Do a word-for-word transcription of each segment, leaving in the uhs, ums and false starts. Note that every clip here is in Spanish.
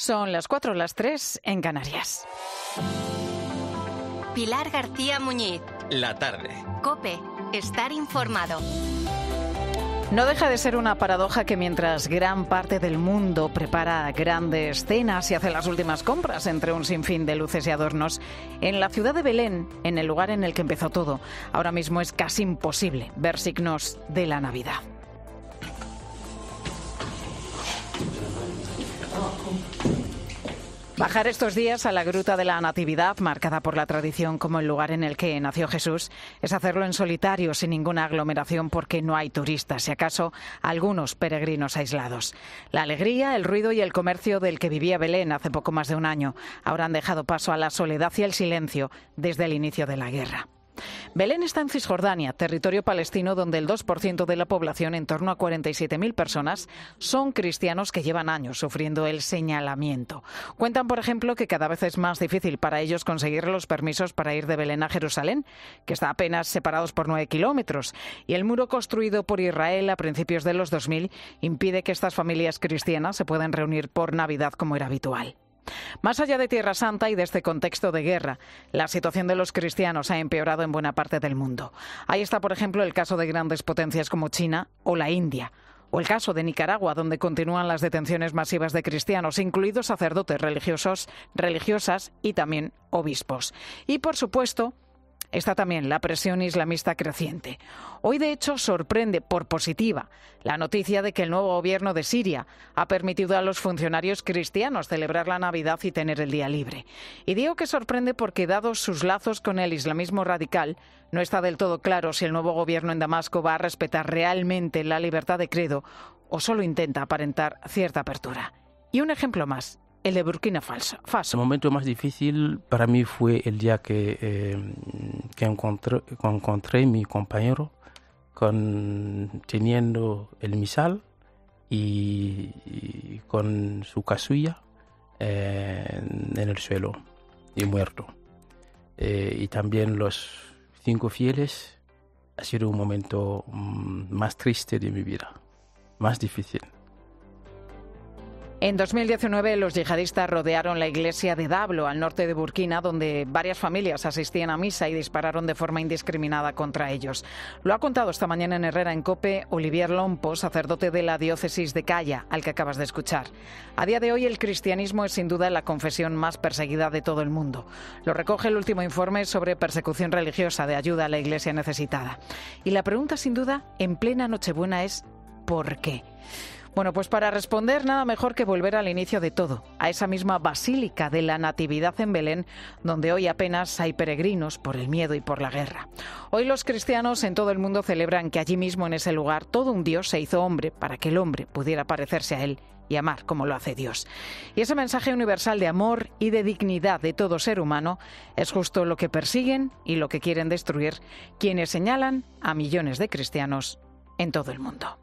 Son las cuatro, las tres en Canarias. Pilar García Muñiz. La tarde. COPE. Estar informado. No deja de ser una paradoja que mientras gran parte del mundo prepara grandes cenas y hace las últimas compras entre un sinfín de luces y adornos, en la ciudad de Belén, en el lugar en el que empezó todo, ahora mismo es casi imposible ver signos de la Navidad. Bajar estos días a la Gruta de la Natividad, marcada por la tradición como el lugar en el que nació Jesús, es hacerlo en solitario, sin ninguna aglomeración, porque no hay turistas, si acaso algunos peregrinos aislados. La alegría, el ruido y el comercio del que vivía Belén hace poco más de un año ahora han dejado paso a la soledad y el silencio desde el inicio de la guerra. Belén está en Cisjordania, territorio palestino donde el dos por ciento de la población, en torno a cuarenta y siete mil personas, son cristianos que llevan años sufriendo el señalamiento. Cuentan, por ejemplo, que cada vez es más difícil para ellos conseguir los permisos para ir de Belén a Jerusalén, que está apenas separados por nueve kilómetros, y el muro construido por Israel a principios de los dos mil impide que estas familias cristianas se puedan reunir por Navidad como era habitual. Más allá de Tierra Santa y de este contexto de guerra, la situación de los cristianos ha empeorado en buena parte del mundo. Ahí está, por ejemplo, el caso de grandes potencias como China o la India, o el caso de Nicaragua, donde continúan las detenciones masivas de cristianos, incluidos sacerdotes religiosos, religiosas y también obispos. Y, por supuesto, está también la presión islamista creciente. Hoy, de hecho, sorprende por positiva la noticia de que el nuevo gobierno de Siria ha permitido a los funcionarios cristianos celebrar la Navidad y tener el día libre. Y digo que sorprende porque, dados sus lazos con el islamismo radical, no está del todo claro si el nuevo gobierno en Damasco va a respetar realmente la libertad de credo o solo intenta aparentar cierta apertura. Y un ejemplo más. El de Burkina Faso. El momento más difícil para mí fue el día que, eh, que encontré, que encontré mi compañero con, teniendo el misal y, y con su casulla eh, en el suelo y muerto. Eh, y también los cinco fieles. Ha sido un momento mm, más triste de mi vida, más difícil. En dos mil diecinueve los yihadistas rodearon la iglesia de Dablo, al norte de Burkina, donde varias familias asistían a misa y dispararon de forma indiscriminada contra ellos. Lo ha contado esta mañana en Herrera en COPE Olivier Lompo, sacerdote de la diócesis de Calla, al que acabas de escuchar. A día de hoy el cristianismo es sin duda la confesión más perseguida de todo el mundo. Lo recoge el último informe sobre persecución religiosa de ayuda a la iglesia necesitada. Y la pregunta sin duda en plena Nochebuena es ¿por qué? Bueno, pues para responder nada mejor que volver al inicio de todo, a esa misma Basílica de la Natividad en Belén, donde hoy apenas hay peregrinos por el miedo y por la guerra. Hoy los cristianos en todo el mundo celebran que allí mismo en ese lugar todo un Dios se hizo hombre para que el hombre pudiera parecerse a él y amar como lo hace Dios. Y ese mensaje universal de amor y de dignidad de todo ser humano es justo lo que persiguen y lo que quieren destruir quienes señalan a millones de cristianos en todo el mundo.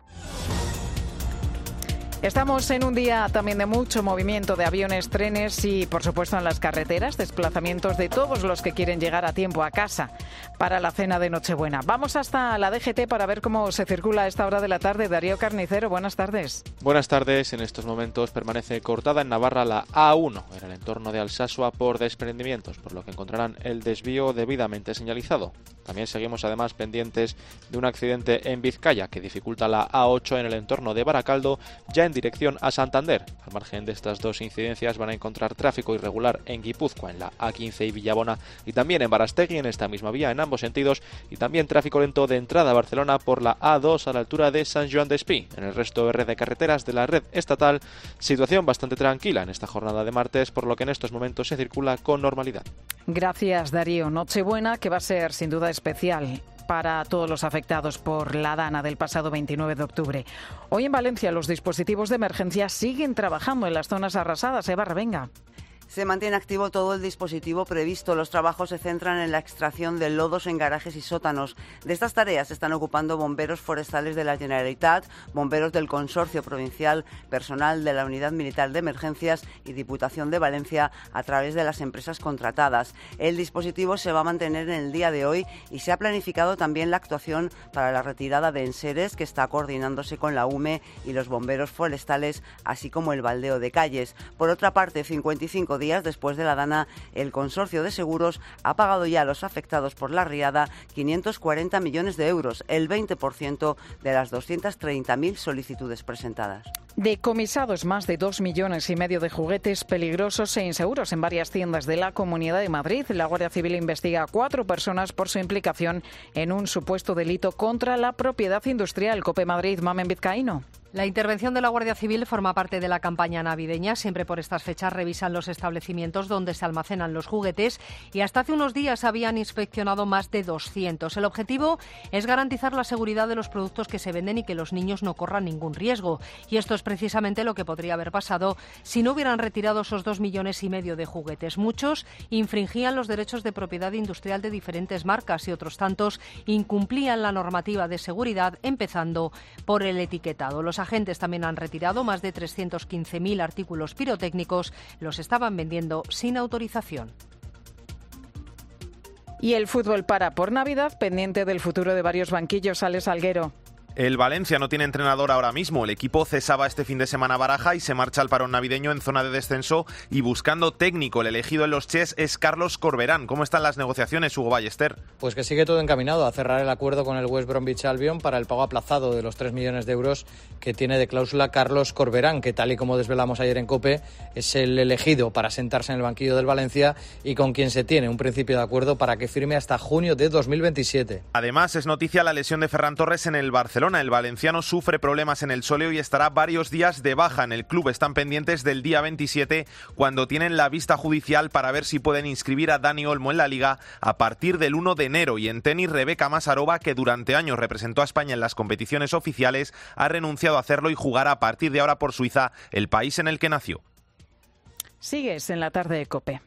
Estamos en un día también de mucho movimiento de aviones, trenes y, por supuesto, en las carreteras, desplazamientos de todos los que quieren llegar a tiempo a casa para la cena de Nochebuena. Vamos hasta la D G T para ver cómo se circula a esta hora de la tarde. Darío Carnicero, buenas tardes. Buenas tardes. En estos momentos permanece cortada en Navarra la A uno, en el entorno de Alsasua, por desprendimientos, por lo que encontrarán el desvío debidamente señalizado. También seguimos además pendientes de un accidente en Vizcaya que dificulta la A ocho en el entorno de Baracaldo, ya en dirección a Santander. Al margen de estas dos incidencias van a encontrar tráfico irregular en Guipúzcoa, en la A quince y Villabona, y también en Barastegui, en esta misma vía, en ambos sentidos, y también tráfico lento de entrada a Barcelona por la A dos a la altura de Sant Joan d'Espí. En el resto de red de carreteras de la red estatal, situación bastante tranquila en esta jornada de martes, por lo que en estos momentos se circula con normalidad. Gracias, Darío. Nochebuena que va a ser sin duda especial para todos los afectados por la dana del pasado veintinueve de octubre. Hoy en Valencia los dispositivos de emergencia siguen trabajando en las zonas arrasadas. Eva Revenga. Se mantiene activo todo el dispositivo previsto. Los trabajos se centran en la extracción de lodos en garajes y sótanos. De estas tareas se están ocupando bomberos forestales de la Generalitat, bomberos del Consorcio Provincial, personal de la Unidad Militar de Emergencias y Diputación de Valencia a través de las empresas contratadas. El dispositivo se va a mantener en el día de hoy y se ha planificado también la actuación para la retirada de enseres, que está coordinándose con la U M E y los bomberos forestales, así como el baldeo de calles. Por otra parte, cincuenta y cinco días después de la Dana, el Consorcio de Seguros ha pagado ya a los afectados por la riada quinientos cuarenta millones de euros, el veinte por ciento de las doscientas treinta mil solicitudes presentadas. Decomisados más de dos millones y medio de juguetes peligrosos e inseguros en varias tiendas de la Comunidad de Madrid. La Guardia Civil investiga a cuatro personas por su implicación en un supuesto delito contra la propiedad industrial. COPE Madrid, Mamen Vizcaíno. La intervención de la Guardia Civil forma parte de la campaña navideña. Siempre por estas fechas revisan los establecimientos donde se almacenan los juguetes y hasta hace unos días habían inspeccionado más de doscientos. El objetivo es garantizar la seguridad de los productos que se venden y que los niños no corran ningún riesgo. Y esto es precisamente lo que podría haber pasado si no hubieran retirado esos dos millones y medio de juguetes. Muchos infringían los derechos de propiedad industrial de diferentes marcas y otros tantos incumplían la normativa de seguridad, empezando por el etiquetado. Los agentes también han retirado más de trescientos quince mil artículos pirotécnicos. Los estaban vendiendo sin autorización. Y el fútbol para por Navidad, pendiente del futuro de varios banquillos. Alex Salguero. El Valencia no tiene entrenador ahora mismo. El equipo cesaba este fin de semana a Baraja y se marcha al parón navideño en zona de descenso y buscando técnico. El elegido en los Chess es Carlos Corberán. ¿Cómo están las negociaciones, Hugo Ballester? Pues que sigue todo encaminado a cerrar el acuerdo con el West Bromwich Albion para el pago aplazado de los tres millones de euros que tiene de cláusula Carlos Corberán, que tal y como desvelamos ayer en COPE, es el elegido para sentarse en el banquillo del Valencia y con quien se tiene un principio de acuerdo para que firme hasta junio de dos mil veintisiete. Además, es noticia la lesión de Ferran Torres en el Barcelona. El valenciano sufre problemas en el sóleo y estará varios días de baja en el club. Están pendientes del día veintisiete, cuando tienen la vista judicial para ver si pueden inscribir a Dani Olmo en la Liga a partir del uno de enero. Y en tenis, Rebeca Masarova, que durante años representó a España en las competiciones oficiales, ha renunciado a hacerlo y jugará a partir de ahora por Suiza, el país en el que nació. Sigues en la tarde de COPE.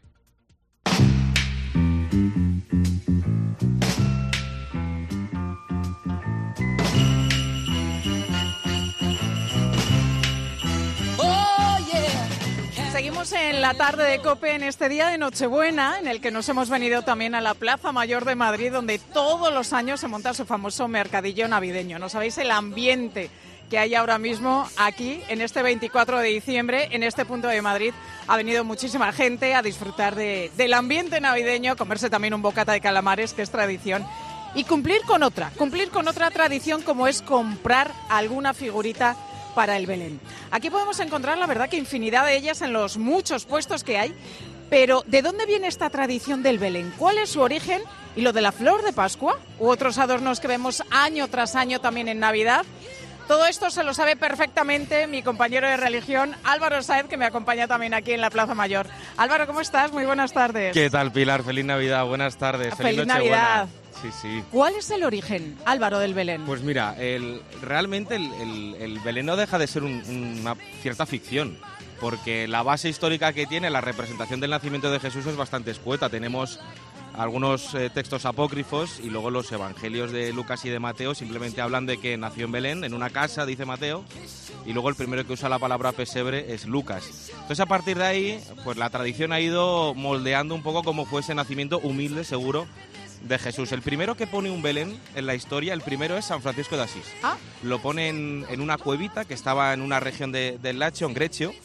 Seguimos en la tarde de COPE en este día de Nochebuena, en el que nos hemos venido también a la Plaza Mayor de Madrid, donde todos los años se monta su famoso mercadillo navideño. No sabéis el ambiente que hay ahora mismo aquí, en este veinticuatro de diciembre, en este punto de Madrid. Ha venido muchísima gente a disfrutar de, del ambiente navideño, comerse también un bocata de calamares, que es tradición, y cumplir con otra, cumplir con otra tradición, como es comprar alguna figurita para el Belén. Aquí podemos encontrar, la verdad, que infinidad de ellas en los muchos puestos que hay. Pero, ¿de dónde viene esta tradición del Belén? ¿Cuál es su origen? ¿Y lo de la flor de Pascua? ¿U otros adornos que vemos año tras año también en Navidad? Todo esto se lo sabe perfectamente mi compañero de religión, Álvaro Sáez, que me acompaña también aquí en la Plaza Mayor. Álvaro, ¿cómo estás? Muy buenas tardes. ¿Qué tal, Pilar? Feliz Navidad, buenas tardes. Feliz, Feliz Navidad. Sí, sí. ¿Cuál es el origen, Álvaro, del Belén? Pues mira, el, realmente el, el, el Belén no deja de ser un, una cierta ficción, porque la base histórica que tiene la representación del nacimiento de Jesús es bastante escueta. Tenemos algunos eh, textos apócrifos y luego los evangelios de Lucas y de Mateo simplemente hablan de que nació en Belén, en una casa, dice Mateo, y luego el primero que usa la palabra pesebre es Lucas. Entonces, a partir de ahí, pues la tradición ha ido moldeando un poco cómo fue ese nacimiento humilde, seguro, de Jesús. El primero que pone un Belén en la historia, el primero es San Francisco de Asís. ¿Ah? Lo pone en, en una cuevita que estaba en una región de, del Lacio, en Grecio,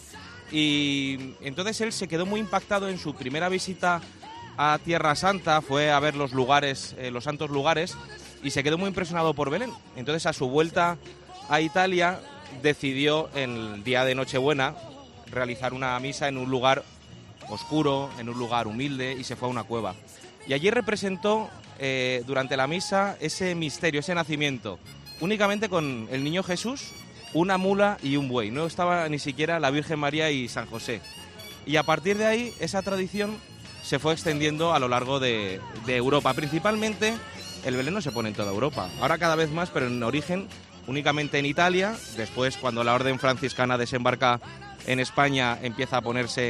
y entonces él se quedó muy impactado en su primera visita a Tierra Santa, fue a ver los lugares, eh, los santos lugares, y se quedó muy impresionado por Belén. Entonces, a su vuelta a Italia, decidió en el día de Nochebuena realizar una misa en un lugar oscuro, en un lugar humilde, y se fue a una cueva. Y allí representó eh, durante la misa ese misterio, ese nacimiento, únicamente con el niño Jesús, una mula y un buey. No estaba ni siquiera la Virgen María y San José. Y a partir de ahí, esa tradición se fue extendiendo a lo largo de, de Europa. Principalmente, el Belén no se pone en toda Europa. Ahora cada vez más, pero en origen únicamente en Italia. Después, cuando la orden franciscana desembarca en España, empieza a ponerse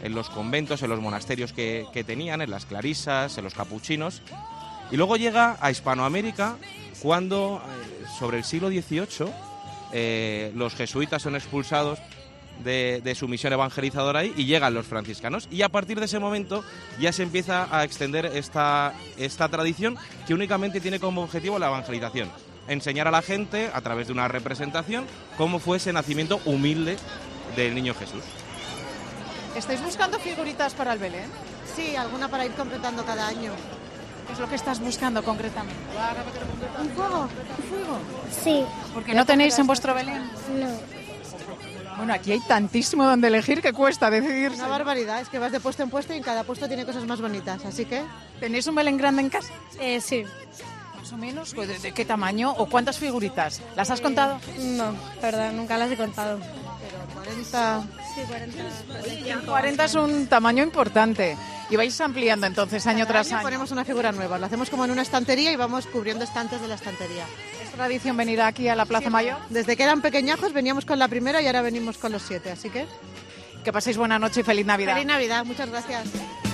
en los conventos, en los monasterios que, que tenían, en las clarisas, en los capuchinos. Y luego llega a Hispanoamérica cuando, eh, sobre el siglo dieciocho, eh, los jesuitas son expulsados de, de su misión evangelizadora ahí y llegan los franciscanos. Y a partir de ese momento ya se empieza a extender esta, esta tradición que únicamente tiene como objetivo la evangelización. Enseñar a la gente, a través de una representación, cómo fue ese nacimiento humilde del niño Jesús. ¿Estáis buscando figuritas para el Belén? Sí, alguna para ir completando cada año. ¿Qué es lo que estás buscando concretamente? ¿Un fuego? ¿Un fuego? Sí. ¿Por qué no tenéis en vuestro Belén? No. Bueno, aquí hay tantísimo donde elegir que cuesta decidirse. Una barbaridad, es que vas de puesto en puesto y en cada puesto tiene cosas más bonitas, así que... ¿Tenéis un Belén grande en casa? Eh, sí. ¿Más o menos? ¿De, de qué tamaño o cuántas figuritas? ¿Las has contado? No, verdad, nunca las he contado. Pero cuarenta... Sí, cuarenta. cuarenta es un tamaño importante. Y vais ampliando entonces año Cada tras año año. ponemos una figura nueva, lo hacemos como en una estantería y vamos cubriendo estantes de la estantería. ¿Es tradición venir aquí a la Plaza Sí, Mayor? Desde que eran pequeñajos veníamos con la primera y ahora venimos con los siete, así que... Que paséis buena noche y feliz Navidad. Feliz Navidad, muchas gracias.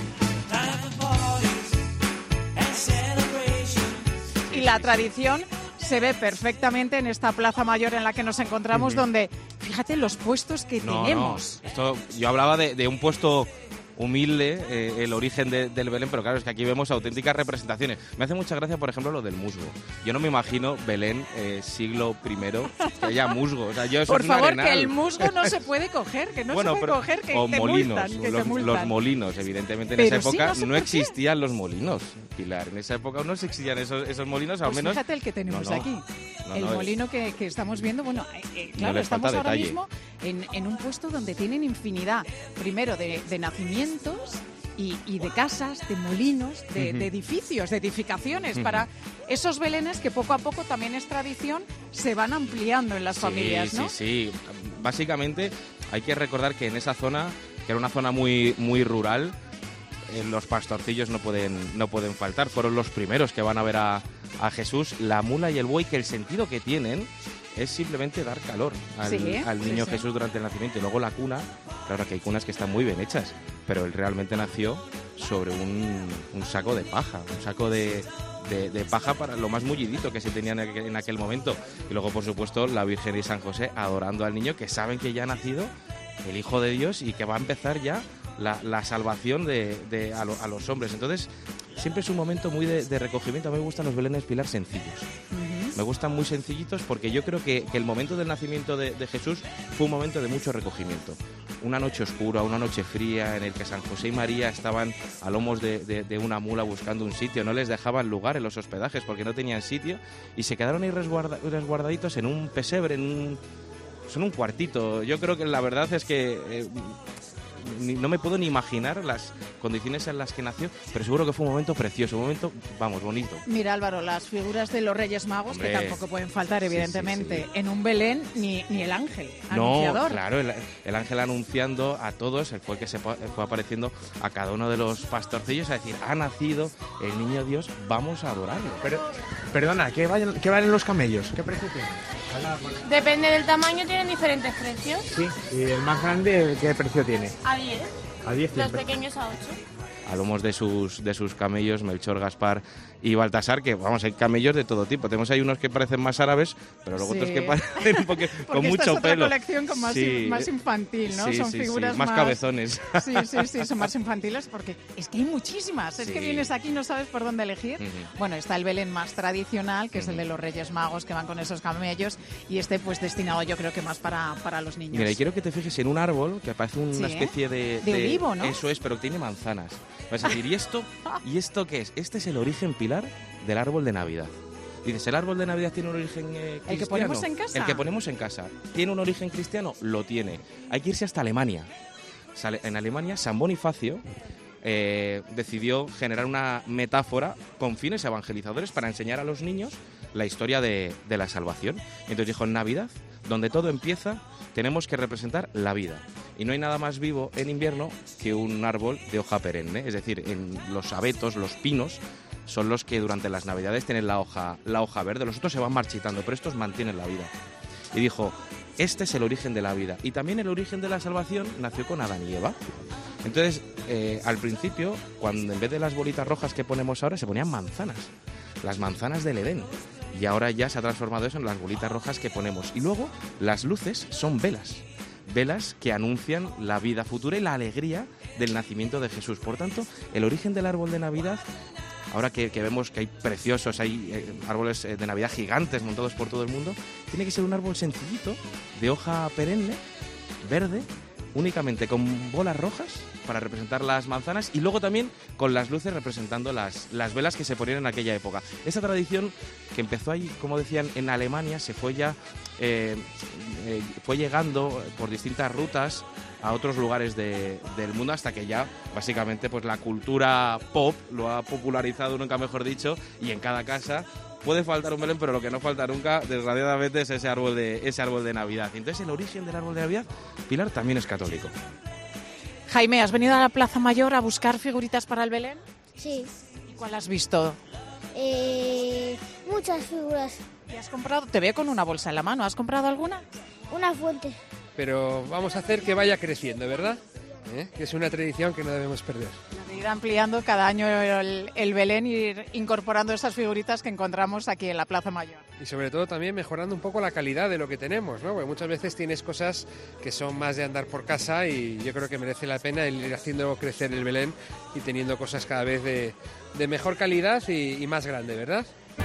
Y la tradición se ve perfectamente en esta Plaza Mayor en la que nos encontramos, uh-huh. donde, fíjate, los puestos que no, tenemos. No. Esto, yo hablaba de, de un puesto humilde, eh, el origen de, del Belén, pero claro, es que aquí vemos auténticas representaciones. Me hace mucha gracia, por ejemplo, lo del musgo. Yo no me imagino Belén eh, siglo primero, que haya musgo. O sea, yo eso por es favor, un que el musgo no se puede coger, que no bueno, se puede pero, coger, que o te molinos, multan, que los, te multan. los molinos, evidentemente en pero esa época sí, no, no existían los molinos, Pilar. En esa época no existían esos, esos molinos, al pues menos... fíjate el que tenemos no, no. aquí. No, el no, molino que, que estamos viendo, bueno, eh, claro, no estamos ahora detalle. mismo en, en un puesto donde tienen infinidad, primero de, de nacimientos y, y de casas, de molinos, de, uh-huh. de edificios, de edificaciones, uh-huh. para esos belenes que poco a poco también es tradición, se van ampliando en las sí, familias, ¿no? Sí, sí, básicamente hay que recordar que en esa zona, que era una zona muy, muy rural, eh, los pastorcillos no pueden, no pueden faltar, fueron los primeros que van a ver a, a Jesús, la mula y el buey, que el sentido que tienen es simplemente dar calor al, sí, al niño sí, Jesús sí. durante el nacimiento. Y luego la cuna, claro que hay cunas que están muy bien hechas, pero él realmente nació sobre un, un saco de paja, un saco de, de, de paja para lo más mullidito que se tenía en aquel, en aquel momento. Y luego, por supuesto, la Virgen y San José adorando al niño, que saben que ya ha nacido el Hijo de Dios y que va a empezar ya la, la salvación de, de a, lo, a los hombres. Entonces, siempre es un momento muy de, de recogimiento. A mí me gustan los belenes, Pilar, sencillos. Uh-huh. Me gustan muy sencillitos porque yo creo que, que el momento del nacimiento de, de Jesús fue un momento de mucho recogimiento. Una noche oscura, una noche fría en el que San José y María estaban a lomos de, de, de una mula buscando un sitio. No les dejaban lugar en los hospedajes porque no tenían sitio y se quedaron ahí resguarda, resguardaditos en un pesebre, en un, en un cuartito. Yo creo que la verdad es que... Eh, Ni, no me puedo ni imaginar las condiciones en las que nació, pero seguro que fue un momento precioso, un momento, vamos, bonito. Mira, Álvaro, las figuras de los Reyes Magos, Hombre, que tampoco pueden faltar, evidentemente, sí, sí, sí. en un Belén, ni, ni el ángel no, anunciador. Claro, el, el ángel anunciando a todos, él fue el que se fue apareciendo a cada uno de los pastorcillos a decir, ha nacido el niño Dios, vamos a adorarlo. Pero, perdona, ¿qué valen, qué valen los camellos? ¿Qué precio tienen? Depende del tamaño, tienen diferentes precios. Sí, y el más grande, ¿qué precio tiene? A diez. A diez. Los pequeños a ocho. A lomos de sus, de sus camellos, Melchor, Gaspar y Baltasar, que vamos, hay camellos de todo tipo. Tenemos ahí unos que parecen más árabes, pero luego sí. otros que parecen un poco, con mucho esta es otra pelo. colección con más, sí. in, más infantil, ¿no? Sí, son sí, figuras sí. Más, más cabezones. Sí, sí, sí, son más infantiles porque es que hay muchísimas. Sí. Es que vienes aquí y no sabes por dónde elegir. Uh-huh. Bueno, está el Belén más tradicional, que uh-huh. es el de los Reyes Magos, que van con esos camellos, y este pues destinado yo creo que más para, para los niños. Mira, y quiero que te fijes en un árbol que parece una sí, especie de, de... de olivo, ¿no? Eso es, pero que tiene manzanas. Vas a decir, ¿y esto? ¿Y esto qué es? Este es el origen, Pilar, del árbol de Navidad. Dices, ¿el árbol de Navidad tiene un origen eh, cristiano? ¿El que ponemos en casa? El que ponemos en casa. ¿Tiene un origen cristiano? Lo tiene. Hay que irse hasta Alemania. En Alemania, San Bonifacio eh, decidió generar una metáfora con fines evangelizadores para enseñar a los niños la historia de, de la salvación. Entonces dijo, en Navidad, donde todo empieza, tenemos que representar la vida. Y no hay nada más vivo en invierno que un árbol de hoja perenne. Es decir, en los abetos, los pinos, son los que durante las Navidades tienen la hoja, la hoja verde. Los otros se van marchitando, pero estos mantienen la vida. Y dijo, este es el origen de la vida. Y también el origen de la salvación nació con Adán y Eva. Entonces, eh, al principio, cuando en vez de las bolitas rojas que ponemos ahora, se ponían manzanas, las manzanas del Edén. Y ahora ya se ha transformado eso en las bolitas rojas que ponemos. Y luego, las luces son velas. Velas que anuncian la vida futura y la alegría del nacimiento de Jesús. Por tanto, el origen del árbol de Navidad, ahora que, que vemos que hay preciosos, hay eh, árboles de Navidad gigantes montados por todo el mundo, tiene que ser un árbol sencillito, de hoja perenne, verde, únicamente con bolas rojas para representar las manzanas y luego también con las luces representando las, las velas que se ponían en aquella época. Esta tradición que empezó ahí, como decían, en Alemania, se fue ya eh, eh, fue llegando por distintas rutas a otros lugares de, del mundo hasta que ya básicamente pues la cultura pop lo ha popularizado, nunca mejor dicho, y en cada casa puede faltar un Belén, pero lo que no falta nunca, desgraciadamente, es ese árbol de, ese árbol de Navidad. Entonces el origen del árbol de Navidad, Pilar, también es católico. Jaime, ¿has venido a la Plaza Mayor a buscar figuritas para el Belén? Sí. ¿Y cuál has visto? Eh, muchas figuras. ¿Y has comprado? Te veo con una bolsa en la mano. ¿Has comprado alguna? Una fuente. Pero vamos a hacer que vaya creciendo, ¿verdad? ¿Eh? Que es una tradición que no debemos perder. Ir ampliando cada año el, el Belén y ir incorporando esas figuritas que encontramos aquí en la Plaza Mayor. Y sobre todo también mejorando un poco la calidad de lo que tenemos, ¿no? Porque muchas veces tienes cosas que son más de andar por casa y yo creo que merece la pena el ir haciendo crecer el Belén y teniendo cosas cada vez de, de mejor calidad y, y más grande, ¿verdad?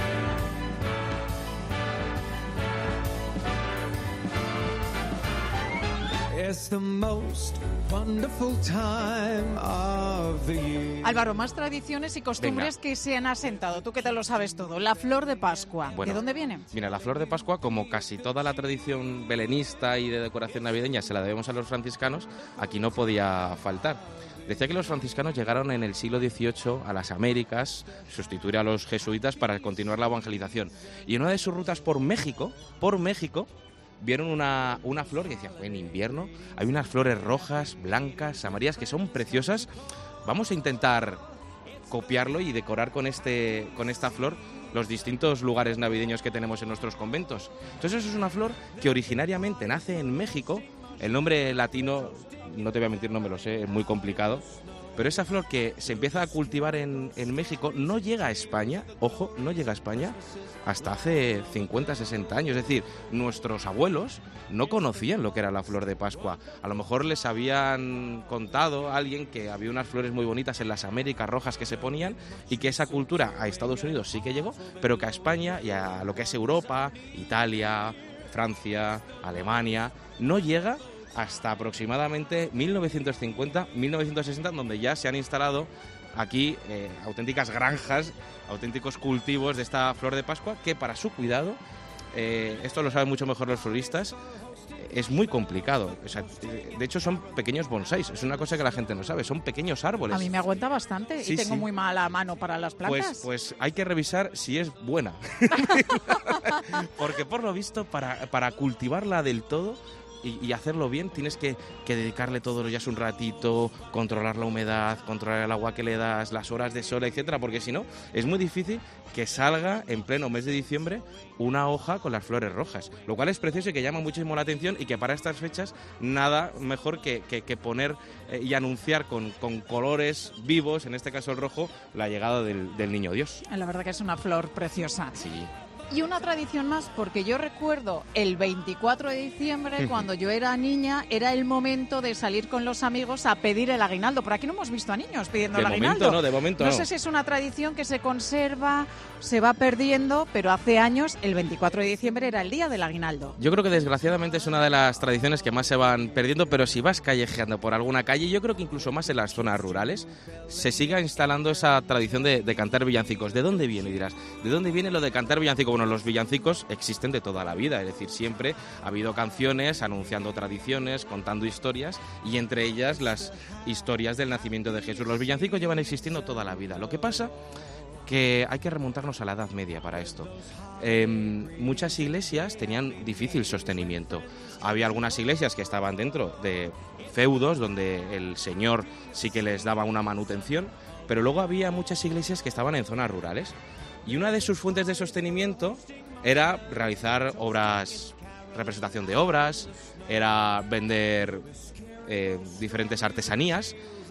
It's the most wonderful time of the year. Álvaro, más tradiciones y costumbres Venga. que se han asentado. Tú que te lo sabes todo. La flor de Pascua. Bueno, ¿de dónde viene? Mira, la flor de Pascua, como casi toda la tradición belenista y de decoración navideña se la debemos a los franciscanos, aquí no podía faltar. Decía que los franciscanos llegaron en el siglo dieciocho a las Américas, sustituir a los jesuitas para continuar la evangelización. Y en una de sus rutas por México, por México, vieron una, una flor que decían, en invierno hay unas flores rojas, blancas, amarillas, que son preciosas. Vamos a intentar copiarlo y decorar con, este, con esta flor los distintos lugares navideños que tenemos en nuestros conventos. Entonces eso es una flor que originariamente nace en México. El nombre latino, no te voy a mentir, no me lo sé, es muy complicado. Pero esa flor que se empieza a cultivar en, en México no llega a España, ojo, no llega a España hasta hace cincuenta, sesenta años. Es decir, nuestros abuelos no conocían lo que era la flor de Pascua. A lo mejor les habían contado a alguien que había unas flores muy bonitas en las Américas rojas que se ponían y que esa cultura a Estados Unidos sí que llegó, pero que a España y a lo que es Europa, Italia, Francia, Alemania, no llega hasta aproximadamente mil novecientos cincuenta, mil novecientos sesenta, donde ya se han instalado aquí eh, auténticas granjas, auténticos cultivos de esta flor de Pascua, que para su cuidado, eh, esto lo saben mucho mejor los floristas, es muy complicado. O sea, de hecho son pequeños bonsáis, es una cosa que la gente no sabe, son pequeños árboles. A mí me aguanta bastante sí, y tengo sí. muy mala mano para las plantas. Pues, pues hay que revisar si es buena. Porque por lo visto, para, para cultivarla del todo y, y hacerlo bien, tienes que, que dedicarle todos los días un ratito, controlar la humedad, controlar el agua que le das, las horas de sol, etcétera, porque si no, es muy difícil que salga en pleno mes de diciembre una hoja con las flores rojas, lo cual es precioso y que llama muchísimo la atención, y que para estas fechas nada mejor que, que, que poner eh, y anunciar con, con colores vivos, en este caso el rojo, la llegada del, del Niño Dios. La verdad que es una flor preciosa. Sí. Y una tradición más, porque yo recuerdo el veinticuatro de diciembre, cuando yo era niña, era el momento de salir con los amigos a pedir el aguinaldo. Por aquí no hemos visto a niños pidiendo de el aguinaldo. Momento, no, de momento no. no sé si es una tradición que se conserva, se va perdiendo, pero hace años, el veinticuatro de diciembre, era el día del aguinaldo. Yo creo que desgraciadamente es una de las tradiciones que más se van perdiendo, pero si vas callejeando por alguna calle, yo creo que incluso más en las zonas rurales, se siga instalando esa tradición de, de cantar villancicos. ¿De dónde viene? Dirás, ¿de dónde viene lo de cantar villancicos? Bueno, los villancicos existen de toda la vida, es decir, siempre ha habido canciones anunciando tradiciones, contando historias, y entre ellas las historias del nacimiento de Jesús. Los villancicos llevan existiendo toda la vida. Lo que pasa que hay que remontarnos a la Edad Media para esto. Eh, muchas iglesias tenían difícil sostenimiento. Había algunas iglesias que estaban dentro de feudos donde el señor sí que les daba una manutención, pero luego había muchas iglesias que estaban en zonas rurales, y una de sus fuentes de sostenimiento era realizar obras, representación de obras, era vender eh, diferentes artesanías,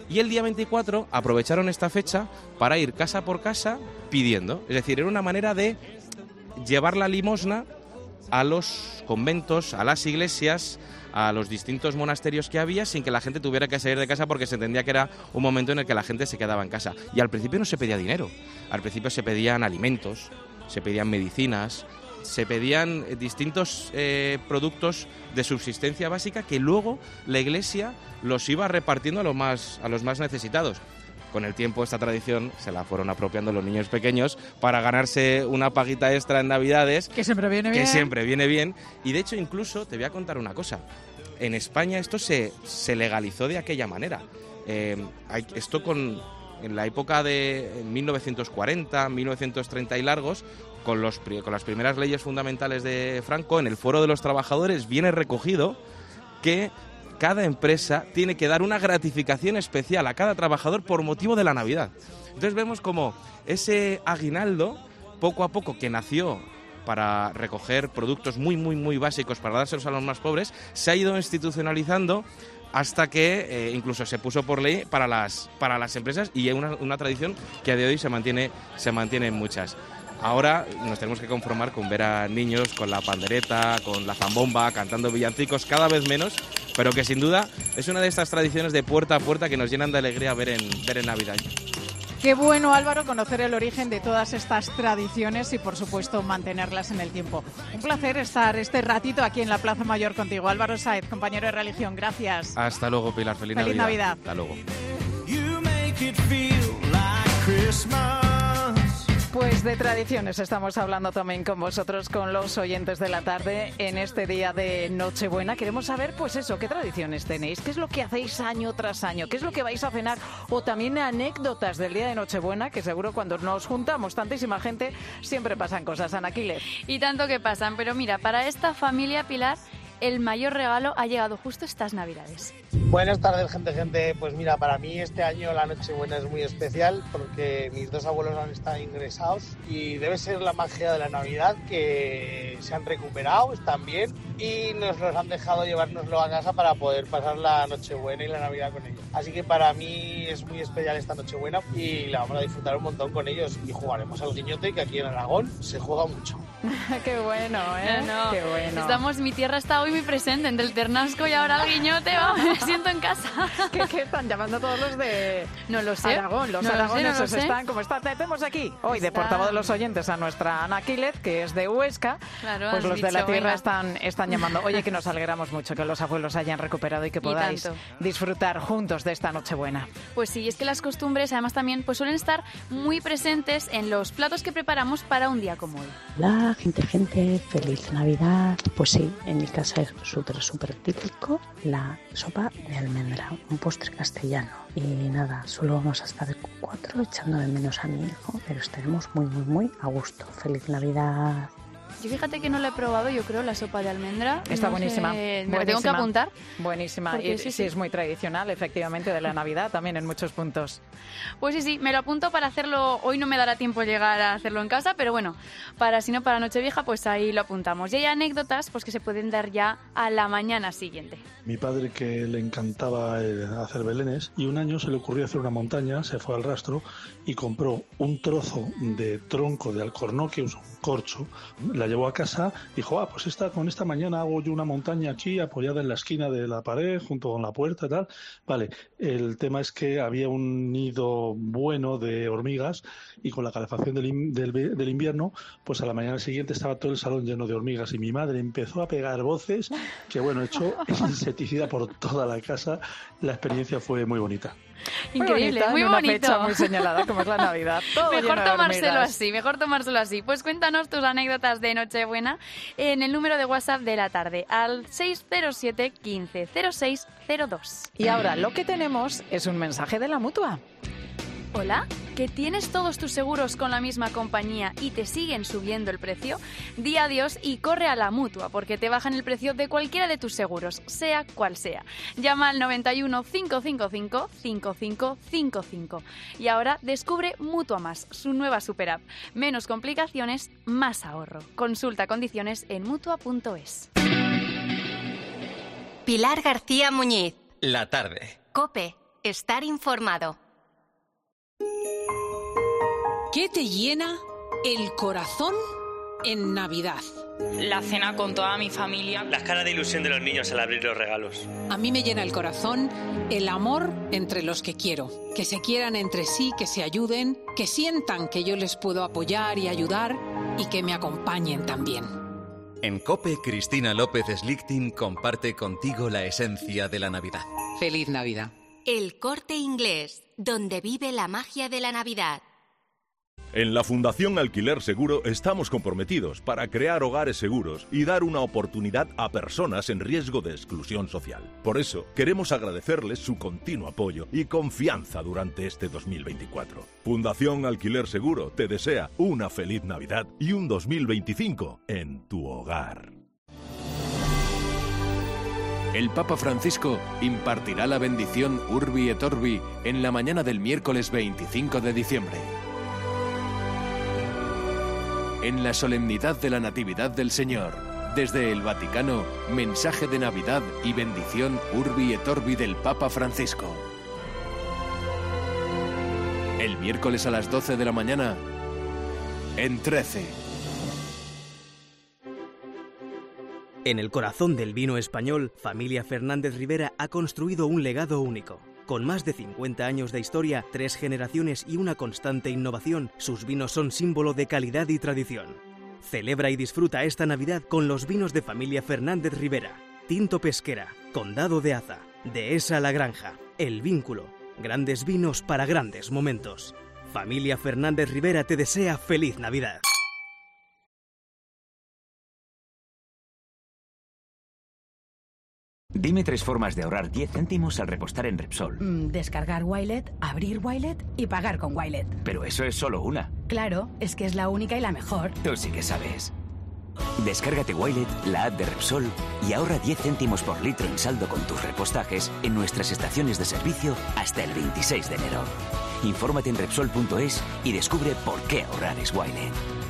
Y el día veinticuatro aprovecharon esta fecha para ir casa por casa pidiendo. Es decir, era una manera de llevar la limosna a los conventos, a las iglesias, a los distintos monasterios que había, sin que la gente tuviera que salir de casa, porque se entendía que era un momento en el que la gente se quedaba en casa. Y al principio no se pedía dinero, al principio se pedían alimentos, se pedían medicinas, se pedían distintos eh, productos de subsistencia básica que luego la Iglesia los iba repartiendo a los más, a los más necesitados. Con el tiempo esta tradición se la fueron apropiando los niños pequeños para ganarse una paguita extra en Navidades. Que siempre viene bien. Que siempre viene bien. Y de hecho incluso te voy a contar una cosa. En España esto se, se legalizó de aquella manera. Eh, hay, esto con, en la época de mil novecientos cuarenta, mil novecientos treinta y largos, con, los, con las primeras leyes fundamentales de Franco, en el Foro de los Trabajadores viene recogido que cada empresa tiene que dar una gratificación especial a cada trabajador por motivo de la Navidad. Entonces vemos como ese aguinaldo, poco a poco, que nació para recoger productos muy, muy, muy básicos para dárselos a los más pobres, se ha ido institucionalizando hasta que eh, incluso se puso por ley para las, para las empresas, y es una, una tradición que a día de hoy se mantiene, se mantiene en muchas. Ahora nos tenemos que conformar con ver a niños con la pandereta, con la zambomba, cantando villancicos, cada vez menos, pero que sin duda es una de estas tradiciones de puerta a puerta que nos llenan de alegría ver en, ver en Navidad. Qué bueno, Álvaro, conocer el origen de todas estas tradiciones y, por supuesto, mantenerlas en el tiempo. Un placer estar este ratito aquí en la Plaza Mayor contigo. Álvaro Sáez, compañero de religión, gracias. Hasta luego, Pilar. Feliz, Feliz Navidad. Navidad. Hasta luego. Pues de tradiciones estamos hablando también con vosotros, con los oyentes de la tarde, en este día de Nochebuena. Queremos saber, pues eso, qué tradiciones tenéis, qué es lo que hacéis año tras año, qué es lo que vais a cenar, o también anécdotas del día de Nochebuena, que seguro cuando nos juntamos tantísima gente siempre pasan cosas. Ana Quiles. Y tanto que pasan, pero mira, para esta familia, Pilar, el mayor regalo ha llegado justo estas Navidades. Buenas tardes, gente, gente. Pues mira, para mí este año la Nochebuena es muy especial porque mis dos abuelos han estado ingresados y debe ser la magia de la Navidad que se han recuperado, están bien y nos los han dejado llevárnoslo a casa para poder pasar la Nochebuena y la Navidad con ellos. Así que para mí es muy especial esta Nochebuena y la vamos a disfrutar un montón con ellos y jugaremos al guiñote, que aquí en Aragón se juega mucho. Qué bueno, ¿eh? No, no. Qué bueno. Estamos, mi tierra está hoy muy presente, entre el ternasco y ahora el guiñote, vamos, me siento en casa. ¿Qué, qué están llamando todos los de no lo sé. Aragón? Los no aragoneses lo sé, no lo están como están. Tenemos aquí hoy de está... portavoz de los oyentes a nuestra Ana Quílez, que es de Huesca. Claro, pues los dicho, de la tierra venga. están, están llamando. Oye, que nos alegramos mucho que los abuelos hayan recuperado y que podáis y disfrutar juntos de esta Nochebuena. Pues sí, es que las costumbres además también pues suelen estar muy presentes en los platos que preparamos para un día como hoy. Hola, gente, gente, feliz Navidad. Pues sí, en mi casa es súper, súper típico la sopa de almendra, un postre castellano. Y nada, solo vamos a estar cuatro echando de menos a mi hijo, pero estaremos muy, muy, muy a gusto. Feliz Navidad. Yo fíjate que no la he probado, yo creo, la sopa de almendra. Está no buenísima. Sé, buenísima. me la tengo que apuntar. Buenísima. Y sí, sí, es muy tradicional, efectivamente, de la Navidad también en muchos puntos. Pues sí, sí, me lo apunto para hacerlo. Hoy no me dará tiempo llegar a hacerlo en casa, pero bueno, para si no para Nochevieja, pues ahí lo apuntamos. Y hay anécdotas pues que se pueden dar ya a la mañana siguiente. Mi padre, que le encantaba eh, hacer belenes, y un año se le ocurrió hacer una montaña, se fue al rastro y compró un trozo de tronco de alcornoque, un corcho, la llevó a casa y dijo, ah, pues esta, con esta mañana hago yo una montaña aquí apoyada en la esquina de la pared, junto con la puerta y tal. Vale, el tema es que había un nido bueno de hormigas y con la calefacción del, in, del, del invierno, pues a la mañana siguiente estaba todo el salón lleno de hormigas y mi madre empezó a pegar voces que, bueno, echó insecticida por toda la casa. La experiencia fue muy bonita. Increíble, muy, bonita, muy en una bonito. Fecha muy señalada como es la Navidad. Todo Mejor lleno de tomárselo hormigas. así, mejor tomárselo así. Pues cuéntanos tus anécdotas de Nochebuena en el número de WhatsApp de la tarde al seis cero siete, quince, cero seis cero dos. Y ahora lo que tenemos es un mensaje de la Mutua. Hola, ¿que tienes todos tus seguros con la misma compañía y te siguen subiendo el precio? Di adiós y corre a la Mutua, porque te bajan el precio de cualquiera de tus seguros, sea cual sea. Llama al noventa y uno, cinco cinco cinco, cinco cinco cinco cinco. Y ahora descubre Mutua Más, su nueva super app. Menos complicaciones, más ahorro. Consulta condiciones en mutua punto es. Pilar García Muñiz. La tarde. COPE. estar informado. ¿Qué te llena el corazón en Navidad? La cena con toda mi familia. Las caras de ilusión de los niños al abrir los regalos. A mí me llena el corazón el amor entre los que quiero. Que se quieran entre sí, que se ayuden, que sientan que yo les puedo apoyar y ayudar y que me acompañen también. En COPE, Cristina López Slichting comparte contigo la esencia de la Navidad. Feliz Navidad. El Corte Inglés, donde vive la magia de la Navidad. En la Fundación Alquiler Seguro estamos comprometidos para crear hogares seguros y dar una oportunidad a personas en riesgo de exclusión social. Por eso, queremos agradecerles su continuo apoyo y confianza durante este dos mil veinticuatro. Fundación Alquiler Seguro te desea una feliz Navidad y un dos mil veinticinco en tu hogar. El Papa Francisco impartirá la bendición Urbi et Orbi en la mañana del miércoles veinticinco de diciembre. En la solemnidad de la Natividad del Señor, desde el Vaticano, mensaje de Navidad y bendición Urbi et Orbi del Papa Francisco. El miércoles a las doce de la mañana, en trece. En el corazón del vino español, Familia Fernández Rivera ha construido un legado único. Con más de cincuenta años de historia, tres generaciones y una constante innovación, sus vinos son símbolo de calidad y tradición. Celebra y disfruta esta Navidad con los vinos de Familia Fernández Rivera. Tinto Pesquera, Condado de Aza, Dehesa La Granja, El Vínculo. Grandes vinos para grandes momentos. Familia Fernández Rivera te desea feliz Navidad. Dime tres formas de ahorrar diez céntimos al repostar en Repsol. Mm, descargar Wilet, abrir Wilet y pagar con Wilet. Pero eso es solo una. Claro, es que es la única y la mejor. Tú sí que sabes. Descárgate Wilet, la app de Repsol, y ahorra diez céntimos por litro en saldo con tus repostajes en nuestras estaciones de servicio hasta el veintiséis de enero. Infórmate en Repsol punto es y descubre por qué ahorrar es Wilet.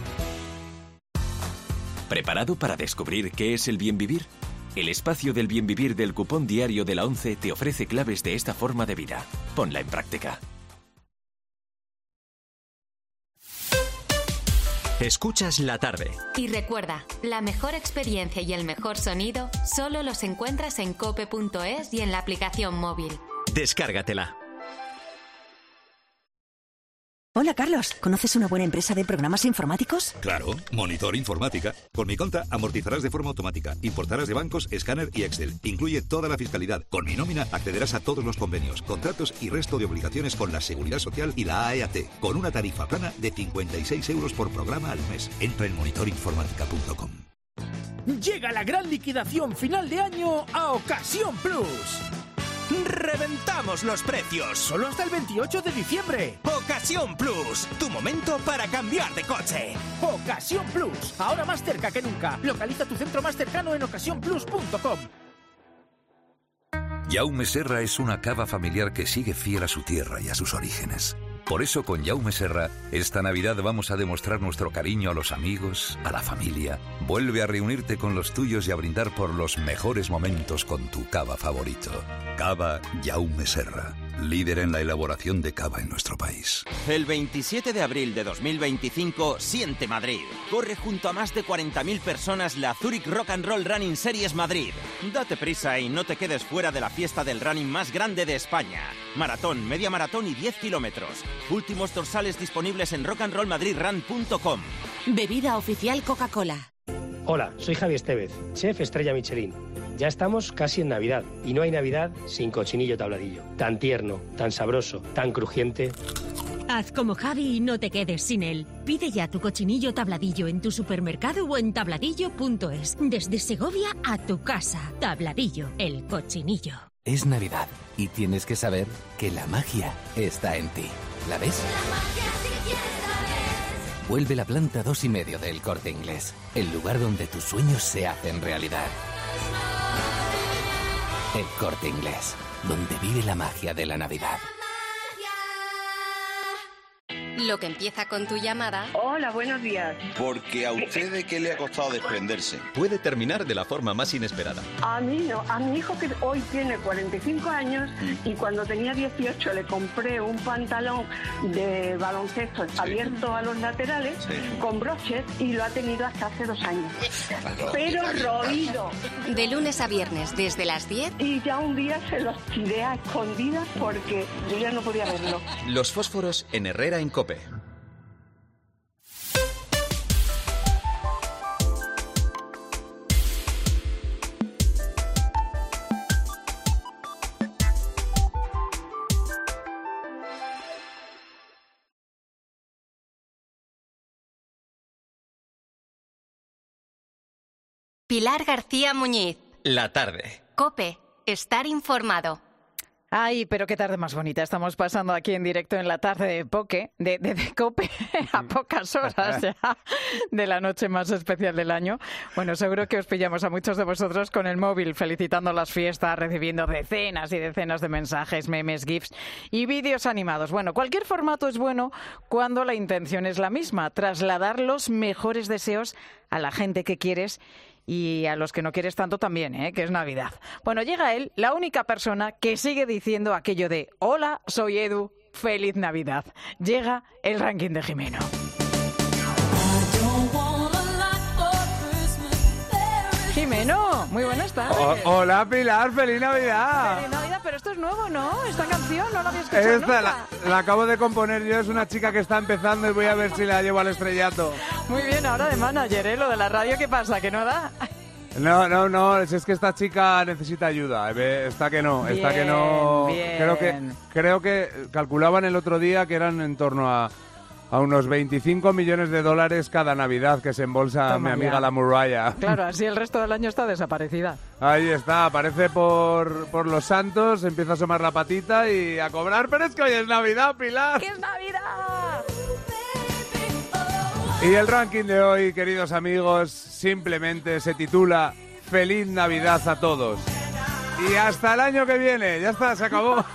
¿Preparado para descubrir qué es el bien vivir? El espacio del bien vivir del cupón diario de la ONCE te ofrece claves de esta forma de vida. Ponla en práctica. Escuchas la tarde. Y recuerda, la mejor experiencia y el mejor sonido solo los encuentras en cope punto es y en la aplicación móvil. Descárgatela. Hola, Carlos. ¿Conoces una buena empresa de programas informáticos? Claro, Monitor Informática. Con mi cuenta amortizarás de forma automática, importarás de bancos, escáner y Excel. Incluye toda la fiscalidad. Con mi nómina accederás a todos los convenios, contratos y resto de obligaciones con la Seguridad Social y la A E A T, con una tarifa plana de cincuenta y seis euros por programa al mes. Entra en monitor informática punto com. Llega la gran liquidación final de año a Ocasión Plus. ¡Reventamos los precios! Solo hasta el veintiocho de diciembre. Ocasión Plus, tu momento para cambiar de coche. Ocasión Plus, ahora más cerca que nunca. Localiza tu centro más cercano en ocasión plus punto com. Jaume Serra es una cava familiar que sigue fiel a su tierra y a sus orígenes. Por eso con Jaume Serra, esta Navidad vamos a demostrar nuestro cariño a los amigos, a la familia. Vuelve a reunirte con los tuyos y a brindar por los mejores momentos con tu cava favorito. Cava Jaume Serra, líder en la elaboración de cava en nuestro país. El veintisiete de abril de dos mil veinticinco, siente Madrid. Corre junto a más de cuarenta mil personas la Zurich Rock and Roll Running Series Madrid. Date prisa y no te quedes fuera de la fiesta del running más grande de España. Maratón, media maratón y diez kilómetros. Últimos dorsales disponibles en rock and roll madrid run punto com. Bebida oficial Coca-Cola. Hola, soy Javi Estevez, chef estrella Michelin. Ya estamos casi en Navidad y no hay Navidad sin cochinillo tabladillo. Tan tierno, tan sabroso, tan crujiente. Haz como Javi y no te quedes sin él. Pide ya tu cochinillo tabladillo en tu supermercado o en tabladillo punto es. Desde Segovia a tu casa. Tabladillo, el cochinillo. Es Navidad y tienes que saber que la magia está en ti. ¿La ves? La magia sí que la ves. Vuelve la planta dos y medio del Corte Inglés, el lugar donde tus sueños se hacen realidad. El Corte Inglés, donde vive la magia de la Navidad. Lo que empieza con tu llamada... Hola, buenos días. Porque a usted de qué le ha costado desprenderse. Puede terminar de la forma más inesperada. A mí no, a mi hijo que hoy tiene cuarenta y cinco años y cuando tenía dieciocho le compré un pantalón de baloncesto sí. abierto a los laterales sí. con broches y lo ha tenido hasta hace dos años. Claro. Pero roído. De lunes a viernes desde las diez. Y ya un día se los tiré a escondidas porque yo ya no podía verlo. Los fósforos en Herrera en COPE. Pilar García Muñiz. La tarde. COPE. Estar informado. Ay, pero qué tarde más bonita. Estamos pasando aquí en directo en la tarde de Poke, de, de, de COPE, a pocas horas ya de la noche más especial del año. Bueno, seguro que os pillamos a muchos de vosotros con el móvil felicitando las fiestas, recibiendo decenas y decenas de mensajes, memes, gifs y vídeos animados. Bueno, cualquier formato es bueno cuando la intención es la misma, trasladar los mejores deseos a la gente que quieres y a los que no quieres tanto también, ¿eh? Que es Navidad. Bueno, llega él, la única persona que sigue diciendo aquello de hola, soy Edu, feliz Navidad. Llega el ranking de Jimeno. Jimeno, muy buenas tardes. Oh, hola Pilar, feliz Navidad. Feliz Navidad, pero esto es nuevo, ¿no? Esta canción no la había escuchado Esta nunca. La, la acabo de componer yo, es una chica que está empezando y voy a ver si la llevo al estrellato. Muy bien, ahora de manager, ¿eh? Lo de la radio, ¿qué pasa? ¿Que no da? No, no, no, es que esta chica necesita ayuda, está que no, bien, está que no. Bien. Creo que creo que calculaban el otro día que eran en torno a a unos veinticinco millones de dólares cada Navidad que se embolsa Toma mi amiga ya. la Muralla. Claro, así el resto del año está desaparecida. Ahí está, aparece por, por los santos, empieza a asomar la patita y a cobrar, pero es que hoy es Navidad, Pilar. ¡Que es Navidad! Y el ranking de hoy, queridos amigos, simplemente se titula Feliz Navidad a todos. Y hasta el año que viene, ya está, se acabó.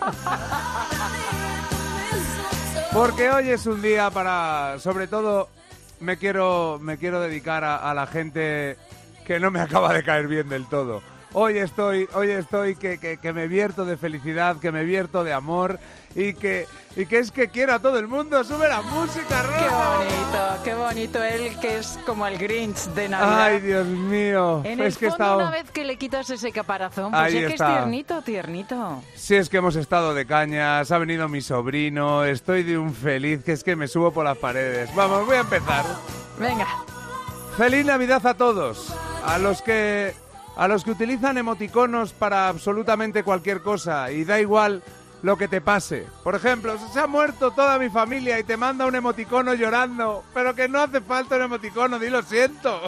Porque hoy es un día para, sobre todo, me quiero, me quiero dedicar a, a la gente que no me acaba de caer bien del todo. Hoy estoy, hoy estoy que, que, que me vierto de felicidad, que me vierto de amor y que, y que es que quiero a todo el mundo. ¡Sube la música, Rosa! ¡Qué bonito, qué bonito! Él que es como el Grinch de Navidad. ¡Ay, Dios mío! En es el que fondo, estado... una vez que le quitas ese caparazón, pues Ahí es que está. es tiernito, tiernito. Sí, es que hemos estado de cañas, ha venido mi sobrino, estoy de un feliz, que es que me subo por las paredes. Vamos, voy a empezar. Venga. ¡Feliz Navidad a todos! A los que... A los que utilizan emoticonos para absolutamente cualquier cosa y da igual lo que te pase. Por ejemplo, se ha muerto toda mi familia y te manda un emoticono llorando, pero que no hace falta un emoticono, di lo siento.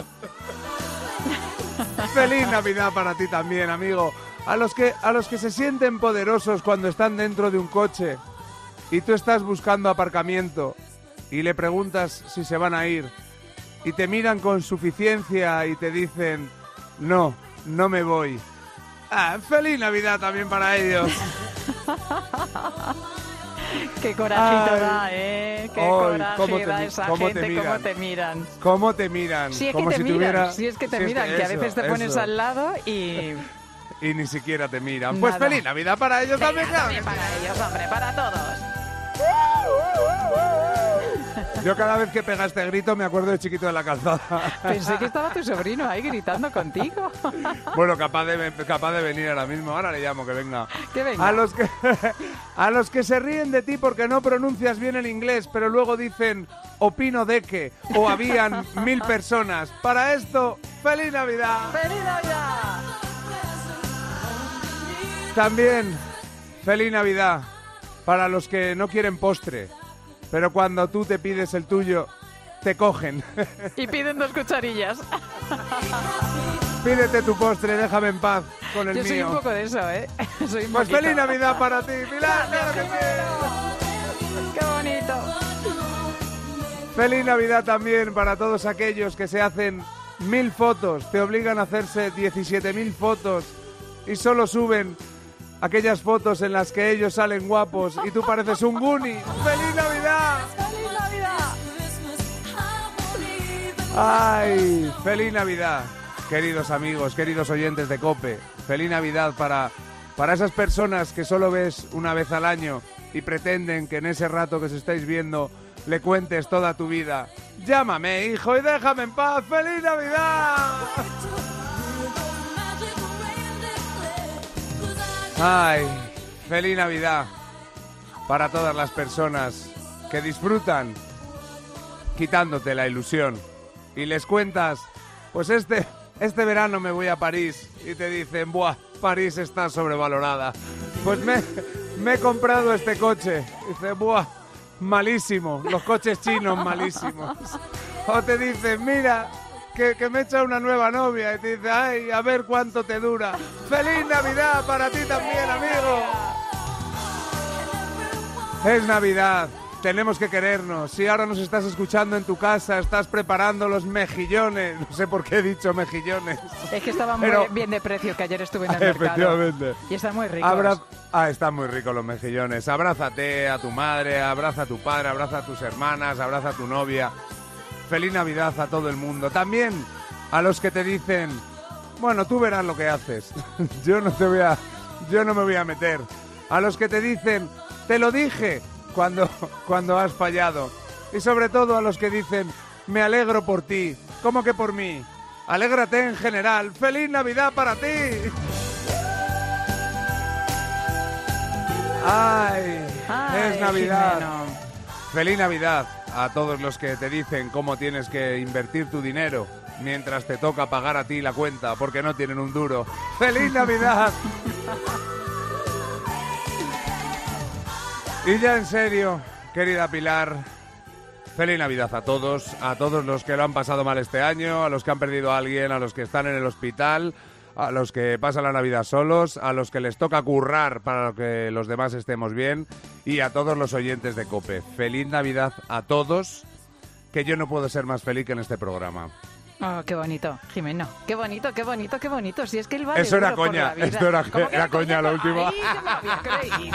Feliz Navidad para ti también, amigo. A los que a los que se sienten poderosos cuando están dentro de un coche y tú estás buscando aparcamiento y le preguntas si se van a ir y te miran con suficiencia y te dicen no. No me voy. Ah, feliz Navidad también para ellos. Qué corajito Ay. da, ¿eh? Qué Ay, coraje cómo te, da esa cómo gente, te cómo te miran. ¿Cómo te miran? Si es Como que te si miran, tuviera... si es que te si miran, es que, eso, a veces te pones eso. al lado y... y ni siquiera te miran. Pues Nada. feliz Navidad para ellos Venga, también, claro. también para ellos, hombre, para todos. Yo cada vez que pega este grito me acuerdo de Chiquito de la Calzada. Pensé que estaba tu sobrino ahí gritando contigo. Bueno, capaz de, capaz de venir ahora mismo. Ahora le llamo que venga. Que venga. A los que, a los que se ríen de ti porque no pronuncias bien el inglés, pero luego dicen opino de que o habían mil personas. Para esto, ¡feliz Navidad! ¡Feliz Navidad! También, ¡feliz Navidad! Para los que no quieren postre, pero cuando tú te pides el tuyo, te cogen. Y piden dos cucharillas. Pídete tu postre, déjame en paz con el Yo mío. soy un poco de eso, ¿eh? Soy un pues poquito. feliz Navidad para ti, Pilar. Claro que sí. ¡Qué bonito! Feliz Navidad también para todos aquellos que se hacen mil fotos, te obligan a hacerse diecisiete mil fotos y solo suben aquellas fotos en las que ellos salen guapos y tú pareces un Goonie. ¡Feliz Navidad! ¡Feliz Navidad! ¡Ay! ¡Feliz Navidad! Queridos amigos, queridos oyentes de COPE. Feliz Navidad para, para esas personas que solo ves una vez al año y pretenden que en ese rato que os estáis viendo le cuentes toda tu vida. Llámame, hijo, y déjame en paz. ¡Feliz Navidad! ¡Ay! ¡Feliz Navidad! Para todas las personas que disfrutan quitándote la ilusión y les cuentas, pues este, este verano me voy a París y te dicen, buah, París está sobrevalorada. Pues me, me he comprado este coche. Dice, buah, malísimo, los coches chinos malísimos. O te dicen, mira, que, que me he echado una nueva novia y te dice, ay, a ver cuánto te dura. ¡Feliz Navidad para ti también, amigo! Es Navidad. Tenemos que querernos. Si ahora nos estás escuchando en tu casa, estás preparando los mejillones. No sé por qué he dicho mejillones. Es que estaban Pero... muy bien de precio, que ayer estuve en el Efectivamente. mercado. Y están muy ricos. Abra... Ah, están muy ricos los mejillones. Abrázate a tu madre, abraza a tu padre, abraza a tus hermanas, abraza a tu novia. Feliz Navidad a todo el mundo. También a los que te dicen, bueno, tú verás lo que haces. Yo no te voy a... Yo no me voy a meter. A los que te dicen, te lo dije. Cuando, cuando has fallado. Y sobre todo a los que dicen, me alegro por ti. ¿Cómo que por mí? Alégrate en general. ¡Feliz Navidad para ti! ¡Ay! Ay, es Navidad. Jimeno. ¡Feliz Navidad a todos los que te dicen cómo tienes que invertir tu dinero mientras te toca pagar a ti la cuenta porque no tienen un duro! ¡Feliz Navidad! Y ya en serio, querida Pilar, feliz Navidad a todos, a todos los que lo han pasado mal este año, a los que han perdido a alguien, a los que están en el hospital, a los que pasan la Navidad solos, a los que les toca currar para que los demás estemos bien y a todos los oyentes de COPE. Feliz Navidad a todos, que yo no puedo ser más feliz que en este programa. Oh, qué bonito, Jimeno. Qué bonito, qué bonito, qué bonito. Si es que el vale Eso era duro por coña, la vida. esto era, ¿Cómo que era coña lo último. Ay, yo me lo había creído.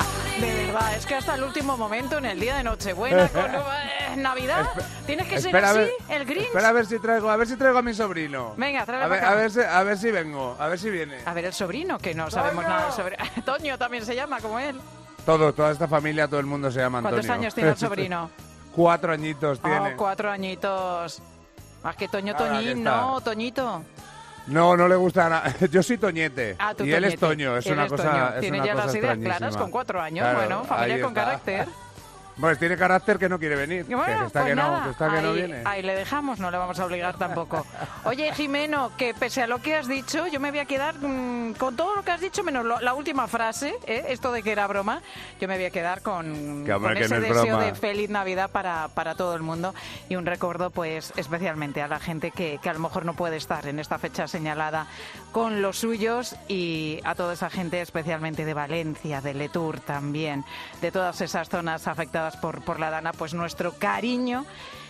De verdad, es que hasta el último momento, en el día de Nochebuena, con eh, Navidad, tienes que ser Espera, así, a ver, el Grinch. Espera a ver si traigo, a ver si traigo a mi sobrino. Venga, tráele a ver, para acá. a ver si, a ver si vengo, a ver si viene. A ver, el sobrino, que no sabemos ¡Toño! nada del sobrino. Toño también se llama, como él. Todo, toda esta familia, todo el mundo se llama Antonio. ¿Cuántos años tiene el sobrino? Cuatro añitos tiene. Oh, cuatro añitos. Más que Toño, Ahora, Toñín, aquí está. no, Toñito. No, no le gusta nada. Yo soy Toñete. Ah, tú y él Toñete. es Toño. Es Él una es cosa. Toño. Es Tiene una ya cosa las ideas claras extrañísima. con cuatro años. Claro, Bueno, familia ahí con está. carácter. Pues tiene carácter que no quiere venir. Y bueno, que está, pues que, nada, no, que, está que ahí, no viene. ahí le dejamos, no le vamos a obligar tampoco. Oye, Jimeno, que pese a lo que has dicho, yo me voy a quedar mmm, con todo lo que has dicho, menos lo, la última frase, ¿eh? Esto de que era broma, yo me voy a quedar con, Que, hombre, con que ese no es deseo broma. de feliz Navidad para, para todo el mundo y un recuerdo, pues, especialmente a la gente que, que a lo mejor no puede estar en esta fecha señalada con los suyos y a toda esa gente, especialmente de Valencia, de Letour también, de todas esas zonas afectadas por, por la Dana, pues nuestro cariño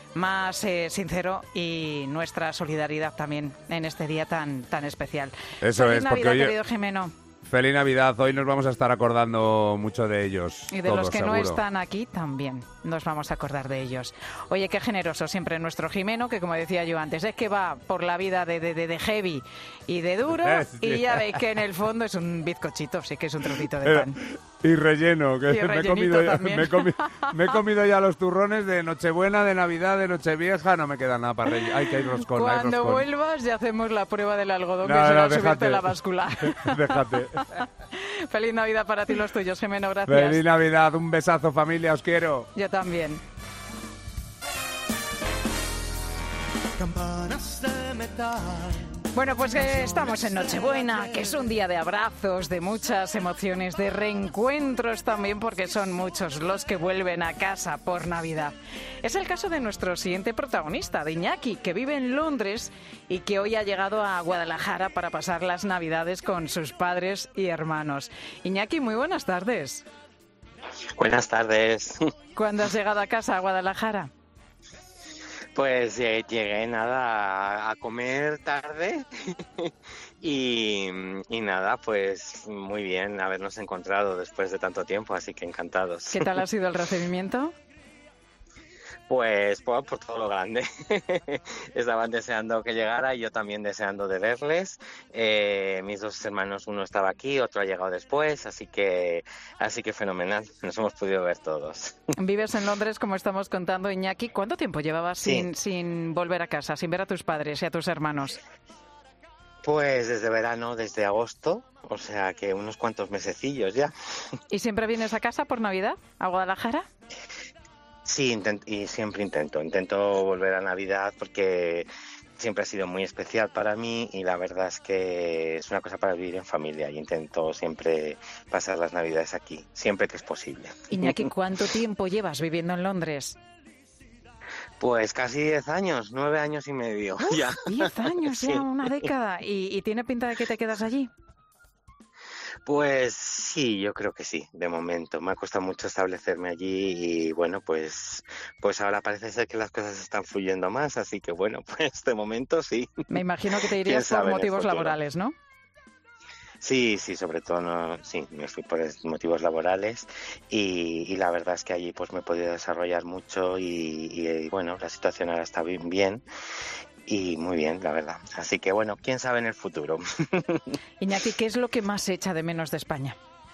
más eh, sincero y nuestra solidaridad también en este día tan tan especial. Eso Feliz es, porque Navidad, hoy- querido Jimeno. Feliz Navidad. Hoy nos vamos a estar acordando mucho de ellos. Y de todos, los que no seguro. están aquí también nos vamos a acordar de ellos. Oye, qué generoso siempre nuestro Jimeno, que como decía yo antes, es que va por la vida de, de, de, de heavy y de duro, y ya veis que en el fondo es un bizcochito, sí que es un trocito de Eh, pan. Y relleno, que Y me, he rellenito comido ya, también. me, he comi- me he comido ya los turrones de Nochebuena, de Navidad, de Nochevieja, no me queda nada para rellenar. Ay, que hay roscón, hay Cuando roscón. vuelvas ya hacemos la prueba del algodón, No, que no, será déjate. subirte la báscula. Déjate. Feliz Navidad para ti y los tuyos, Jimeno, gracias. Feliz Navidad, un besazo familia, os quiero. Yo también. Campanas de metal. Bueno, pues eh, estamos en Nochebuena, que es un día de abrazos, de muchas emociones, de reencuentros también, porque son muchos los que vuelven a casa por Navidad. Es el caso de nuestro siguiente protagonista, de Iñaki, que vive en Londres y que hoy ha llegado a Guadalajara para pasar las Navidades con sus padres y hermanos. Iñaki, muy buenas tardes. Buenas tardes. ¿Cuándo has llegado a casa, a Guadalajara? Pues eh, llegué nada a, a comer tarde y, y nada, pues muy bien habernos encontrado después de tanto tiempo, así que encantados. ¿Qué tal ha sido el recibimiento? Pues por, por todo lo grande. Estaban deseando que llegara y yo también deseando de verles. Eh, mis dos hermanos, uno estaba aquí, otro ha llegado después, así que así que fenomenal. Nos hemos podido ver todos. Vives en Londres, como estamos contando, Iñaki. ¿Cuánto tiempo llevabas Sí. sin, sin volver a casa, sin ver a tus padres y a tus hermanos? Pues desde verano, desde agosto, o sea que unos cuantos mesecillos ya. ¿Y siempre vienes a casa por Navidad, a Guadalajara? Sí, intent- y siempre intento, intento volver a Navidad porque siempre ha sido muy especial para mí y la verdad es que es una cosa para vivir en familia y intento siempre pasar las Navidades aquí, siempre que es posible. Iñaki, ¿cuánto tiempo llevas viviendo en Londres? Pues casi diez años, nueve años y medio. Uf, ya. Diez años, Sí. ya una década. ¿Y, ¿Y tiene pinta de que te quedas allí? Pues sí, yo creo que sí, de momento. Me ha costado mucho establecerme allí y bueno, pues pues ahora parece ser que las cosas están fluyendo más, así que bueno, pues de momento sí. Me imagino que te ¿Quién irías por sabe en el motivos futuro? laborales, ¿no? Sí, sí, sobre todo, no, sí, me fui por es- motivos laborales y, y la verdad es que allí pues me he podido desarrollar mucho y, y, y, bueno, la situación ahora está bien, bien y muy bien, la verdad. Así que bueno, quién sabe en el futuro. Iñaki, ¿qué es lo que más se echa de menos de España?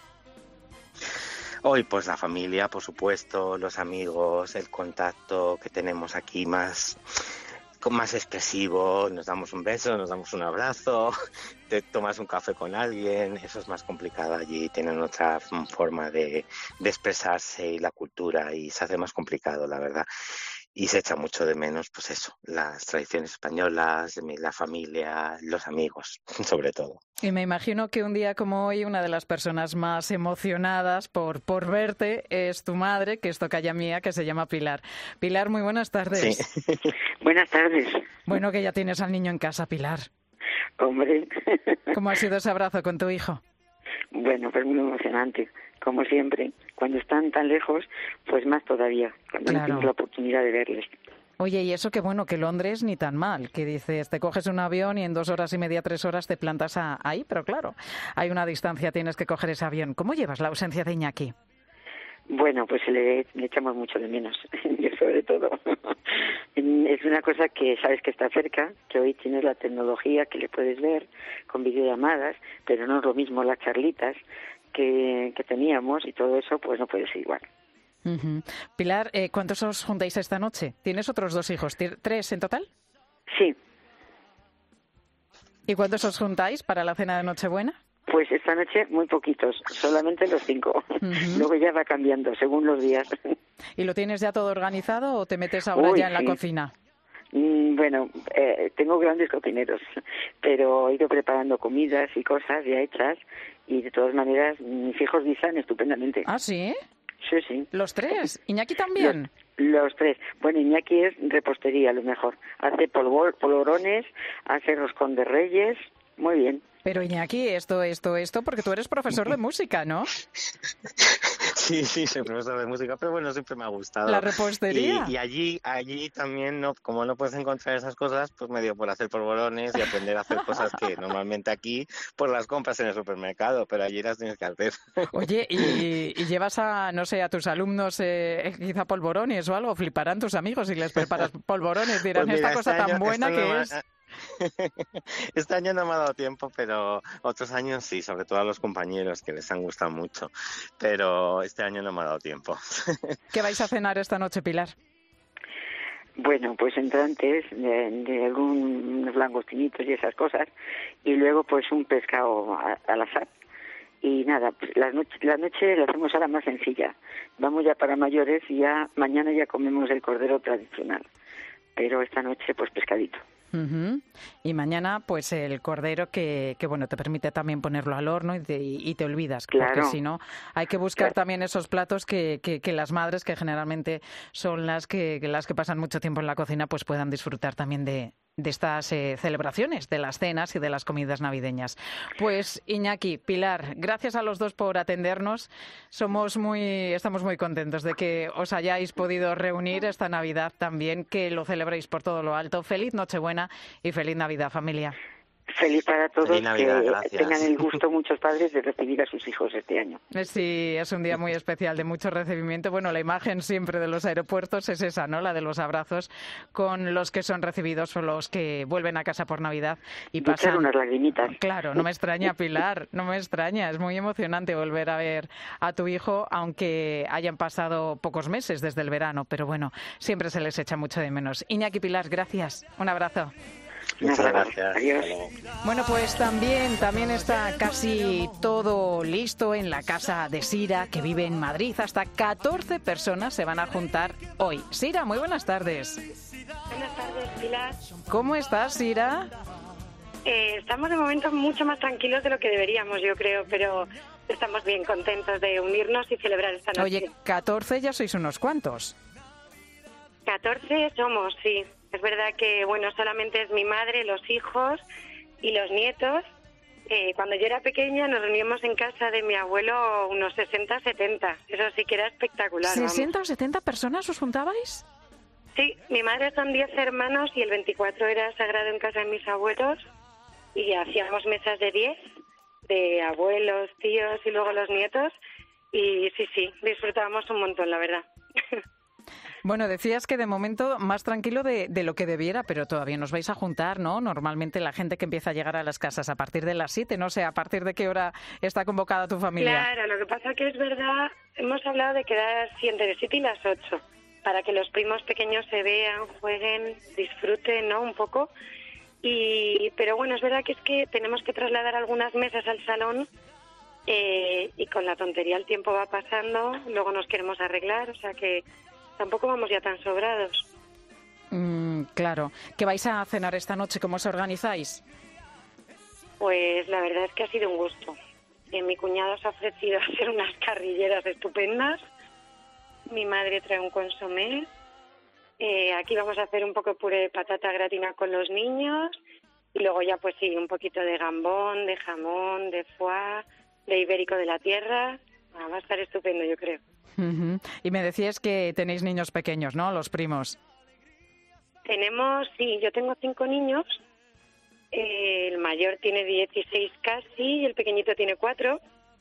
Hoy pues la familia, por supuesto, los amigos, el contacto que tenemos aquí más más expresivo, nos damos un beso, nos damos un abrazo, te tomas un café con alguien, eso es más complicado allí, tienen otra forma de, de expresarse y la cultura y se hace más complicado, la verdad. Y se echa mucho de menos, pues eso, las tradiciones españolas, la familia, los amigos, sobre todo. Y me imagino que un día como hoy una de las personas más emocionadas por, por verte es tu madre, que es tocaya mía, que se llama Pilar. Pilar, muy buenas tardes. Sí. Buenas tardes. Bueno, que ya tienes al niño en casa, Pilar. Hombre. ¿Cómo ha sido ese abrazo con tu hijo? Bueno, pues muy emocionante, como siempre. Cuando están tan lejos, pues más todavía, cuando no Claro. tienes la oportunidad de verles. Oye, y eso que bueno, que Londres ni tan mal, que dices, te coges un avión y en dos horas y media, tres horas te plantas a- ahí, pero claro, hay una distancia, tienes que coger ese avión. ¿Cómo llevas la ausencia de Iñaki? Bueno, pues le, le echamos mucho de menos, yo sobre todo. Es una cosa que sabes que está cerca, que hoy tienes la tecnología, que le puedes ver con videollamadas, pero no es lo mismo las charlitas que, que teníamos y todo eso, pues no puede ser igual. Ujú. Pilar, eh, ¿cuántos os juntáis esta noche? ¿Tienes otros dos hijos? ¿Ti- ¿Tres en total? Sí. ¿Y cuántos os juntáis para la cena de Nochebuena? Pues esta noche muy poquitos, solamente los cinco. Ujú. Luego ya va cambiando según los días. ¿Y lo tienes ya todo organizado o te metes ahora Uy, ya en la sí. cocina? Mm, Bueno, eh, tengo grandes cocineros, pero he ido preparando comidas y cosas ya hechas y de todas maneras mis hijos guisan estupendamente. ¿Ah, sí? Sí, sí. ¿Los tres? ¿Iñaki también? Los, los tres. Bueno, Iñaki es repostería, a lo mejor. Hace polvo- polvorones, hace roscón de reyes, muy bien. Pero Iñaki, esto, esto, esto, porque tú eres profesor de música, ¿no? Sí, sí, soy profesor de música, pero bueno, siempre me ha gustado. La repostería. Y, y allí, allí también, no, como no puedes encontrar esas cosas, pues me dio por hacer polvorones y aprender a hacer cosas que normalmente aquí, pues las compras en el supermercado, pero allí las tienes que hacer. Oye, ¿y, y llevas a, no sé, a tus alumnos eh, quizá polvorones o algo? Fliparán tus amigos si les preparas polvorones. Dirán, Pues mira, esta cosa este tan año- buena este que año- es. Este año no me ha dado tiempo, pero otros años sí, sobre todo a los compañeros que les han gustado mucho, pero este año no me ha dado tiempo. ¿Qué vais a cenar esta noche, Pilar? Bueno, pues entrantes de, de algunos langostinitos y esas cosas, y luego pues un pescado a- al azar. Y nada, pues la noche, la noche la hacemos ahora más sencilla. Vamos ya para mayores y ya mañana ya comemos el cordero tradicional, pero esta noche pues pescadito. Ujú. Y mañana, pues el cordero que, que, bueno, te permite también ponerlo al horno y te, y te olvidas, Claro. porque si no, hay que buscar también esos platos que, que, que las madres, que generalmente son las que, que las que pasan mucho tiempo en la cocina, pues puedan disfrutar también de, de estas eh, celebraciones, de las cenas y de las comidas navideñas. Pues Iñaki, Pilar, gracias a los dos por atendernos. Somos muy, estamos muy contentos de que os hayáis podido reunir esta Navidad también, que lo celebréis por todo lo alto. Feliz Nochebuena y feliz Navidad, familia. feliz para todos, Feliz Navidad, que gracias. tengan el gusto muchos padres de recibir a sus hijos este año. Sí, es un día muy especial, de mucho recibimiento. Bueno, la imagen siempre de los aeropuertos es esa, ¿no? La de los abrazos con los que son recibidos o los que vuelven a casa por Navidad y pasan... Echar unas lagrimitas. Claro, no me extraña, Pilar, no me extraña. Es muy emocionante volver a ver a tu hijo, aunque hayan pasado pocos meses desde el verano, pero bueno, siempre se les echa mucho de menos. Iñaki, Pilar, gracias. Un abrazo. Muchas gracias. Adiós. Bueno, pues también, también está casi todo listo en la casa de Sira, que vive en Madrid. Hasta catorce personas se van a juntar hoy. Sira, muy buenas tardes. Buenas tardes, Pilar. ¿Cómo estás, Sira? Eh, estamos de momento mucho más tranquilos de lo que deberíamos, yo creo, pero estamos bien contentos de unirnos y celebrar esta noche. Oye, catorce ya sois unos cuantos. catorce somos, sí. Es verdad que, bueno, solamente es mi madre, los hijos y los nietos. Eh, cuando yo era pequeña nos reuníamos en casa de mi abuelo unos sesenta, setenta. Eso sí que era espectacular. ¿sesenta o setenta personas os juntabais? Sí, mi madre son diez hermanos y el veinticuatro era sagrado en casa de mis abuelos y hacíamos mesas de diez, de abuelos, tíos y luego los nietos. Y sí, sí, disfrutábamos un montón, la verdad. Bueno, decías que de momento más tranquilo de, de lo que debiera, pero todavía nos vais a juntar, ¿no? Normalmente la gente que empieza a llegar a las casas a partir de las siete, no sé, ¿a partir de qué hora está convocada tu familia? Claro, lo que pasa que es verdad, hemos hablado de quedar sí, entre las siete y las ocho, para que los primos pequeños se vean, jueguen, disfruten, ¿no? Un poco. Y, pero bueno, es verdad que es que tenemos que trasladar algunas mesas al salón eh, y con la tontería el tiempo va pasando, luego nos queremos arreglar, o sea que tampoco vamos ya tan sobrados. Mm, claro. ¿Qué vais a cenar esta noche? ¿Cómo os organizáis? Pues la verdad es que ha sido un gusto. Eh, mi cuñado se ha ofrecido a hacer unas carrilleras estupendas. Mi madre trae un consomé. Eh, aquí vamos a hacer un poco de puré de patata gratina con los niños. Y luego ya pues sí, un poquito de gambón, de jamón, de foie, de ibérico de la tierra. Ah, va a estar estupendo, yo creo. Uh-huh. Y me decías que tenéis niños pequeños, ¿no? Los primos. Tenemos, sí, yo tengo cinco niños. Eh, el mayor tiene dieciséis casi y el pequeñito tiene cuatro.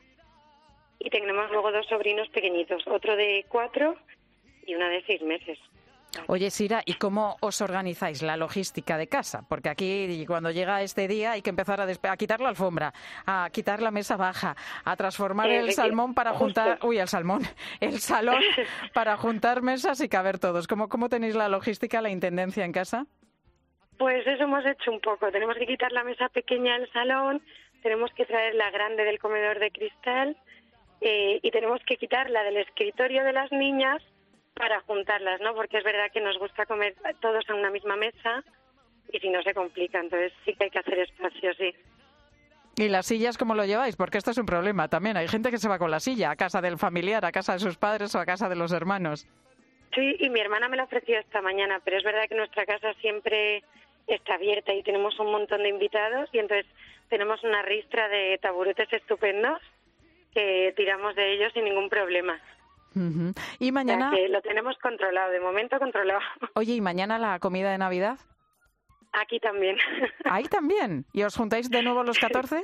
Y tenemos luego dos sobrinos pequeñitos, otro de cuatro y una de seis meses. Oye, Sira, ¿y cómo os organizáis la logística de casa? Porque aquí, cuando llega este día, hay que empezar a, despe- a quitar la alfombra, a quitar la mesa baja, a transformar Eh, el de que- salmón para justo. juntar... Uy, el salmón. El salón para juntar mesas y caber todos. ¿Cómo, cómo tenéis la logística, la intendencia en casa? Pues eso hemos hecho un poco. Tenemos que quitar la mesa pequeña del salón, tenemos que traer la grande del comedor de cristal eh, y tenemos que quitar la del escritorio de las niñas para juntarlas, ¿no? Porque es verdad que nos gusta comer todos en una misma mesa y si no se complica, entonces sí que hay que hacer espacio, sí. ¿Y las sillas cómo lo lleváis? Porque esto es un problema también. Hay gente que se va con la silla a casa del familiar, a casa de sus padres o a casa de los hermanos. Sí, y mi hermana me la ofreció esta mañana, pero es verdad que nuestra casa siempre está abierta y tenemos un montón de invitados y entonces tenemos una ristra de taburetes estupendos que tiramos de ellos sin ningún problema. Uh-huh. Y mañana... O sea que lo tenemos controlado, de momento controlado. Oye, ¿y mañana la comida de Navidad? Aquí también. ¿Ahí también? ¿Y os juntáis de nuevo los catorce?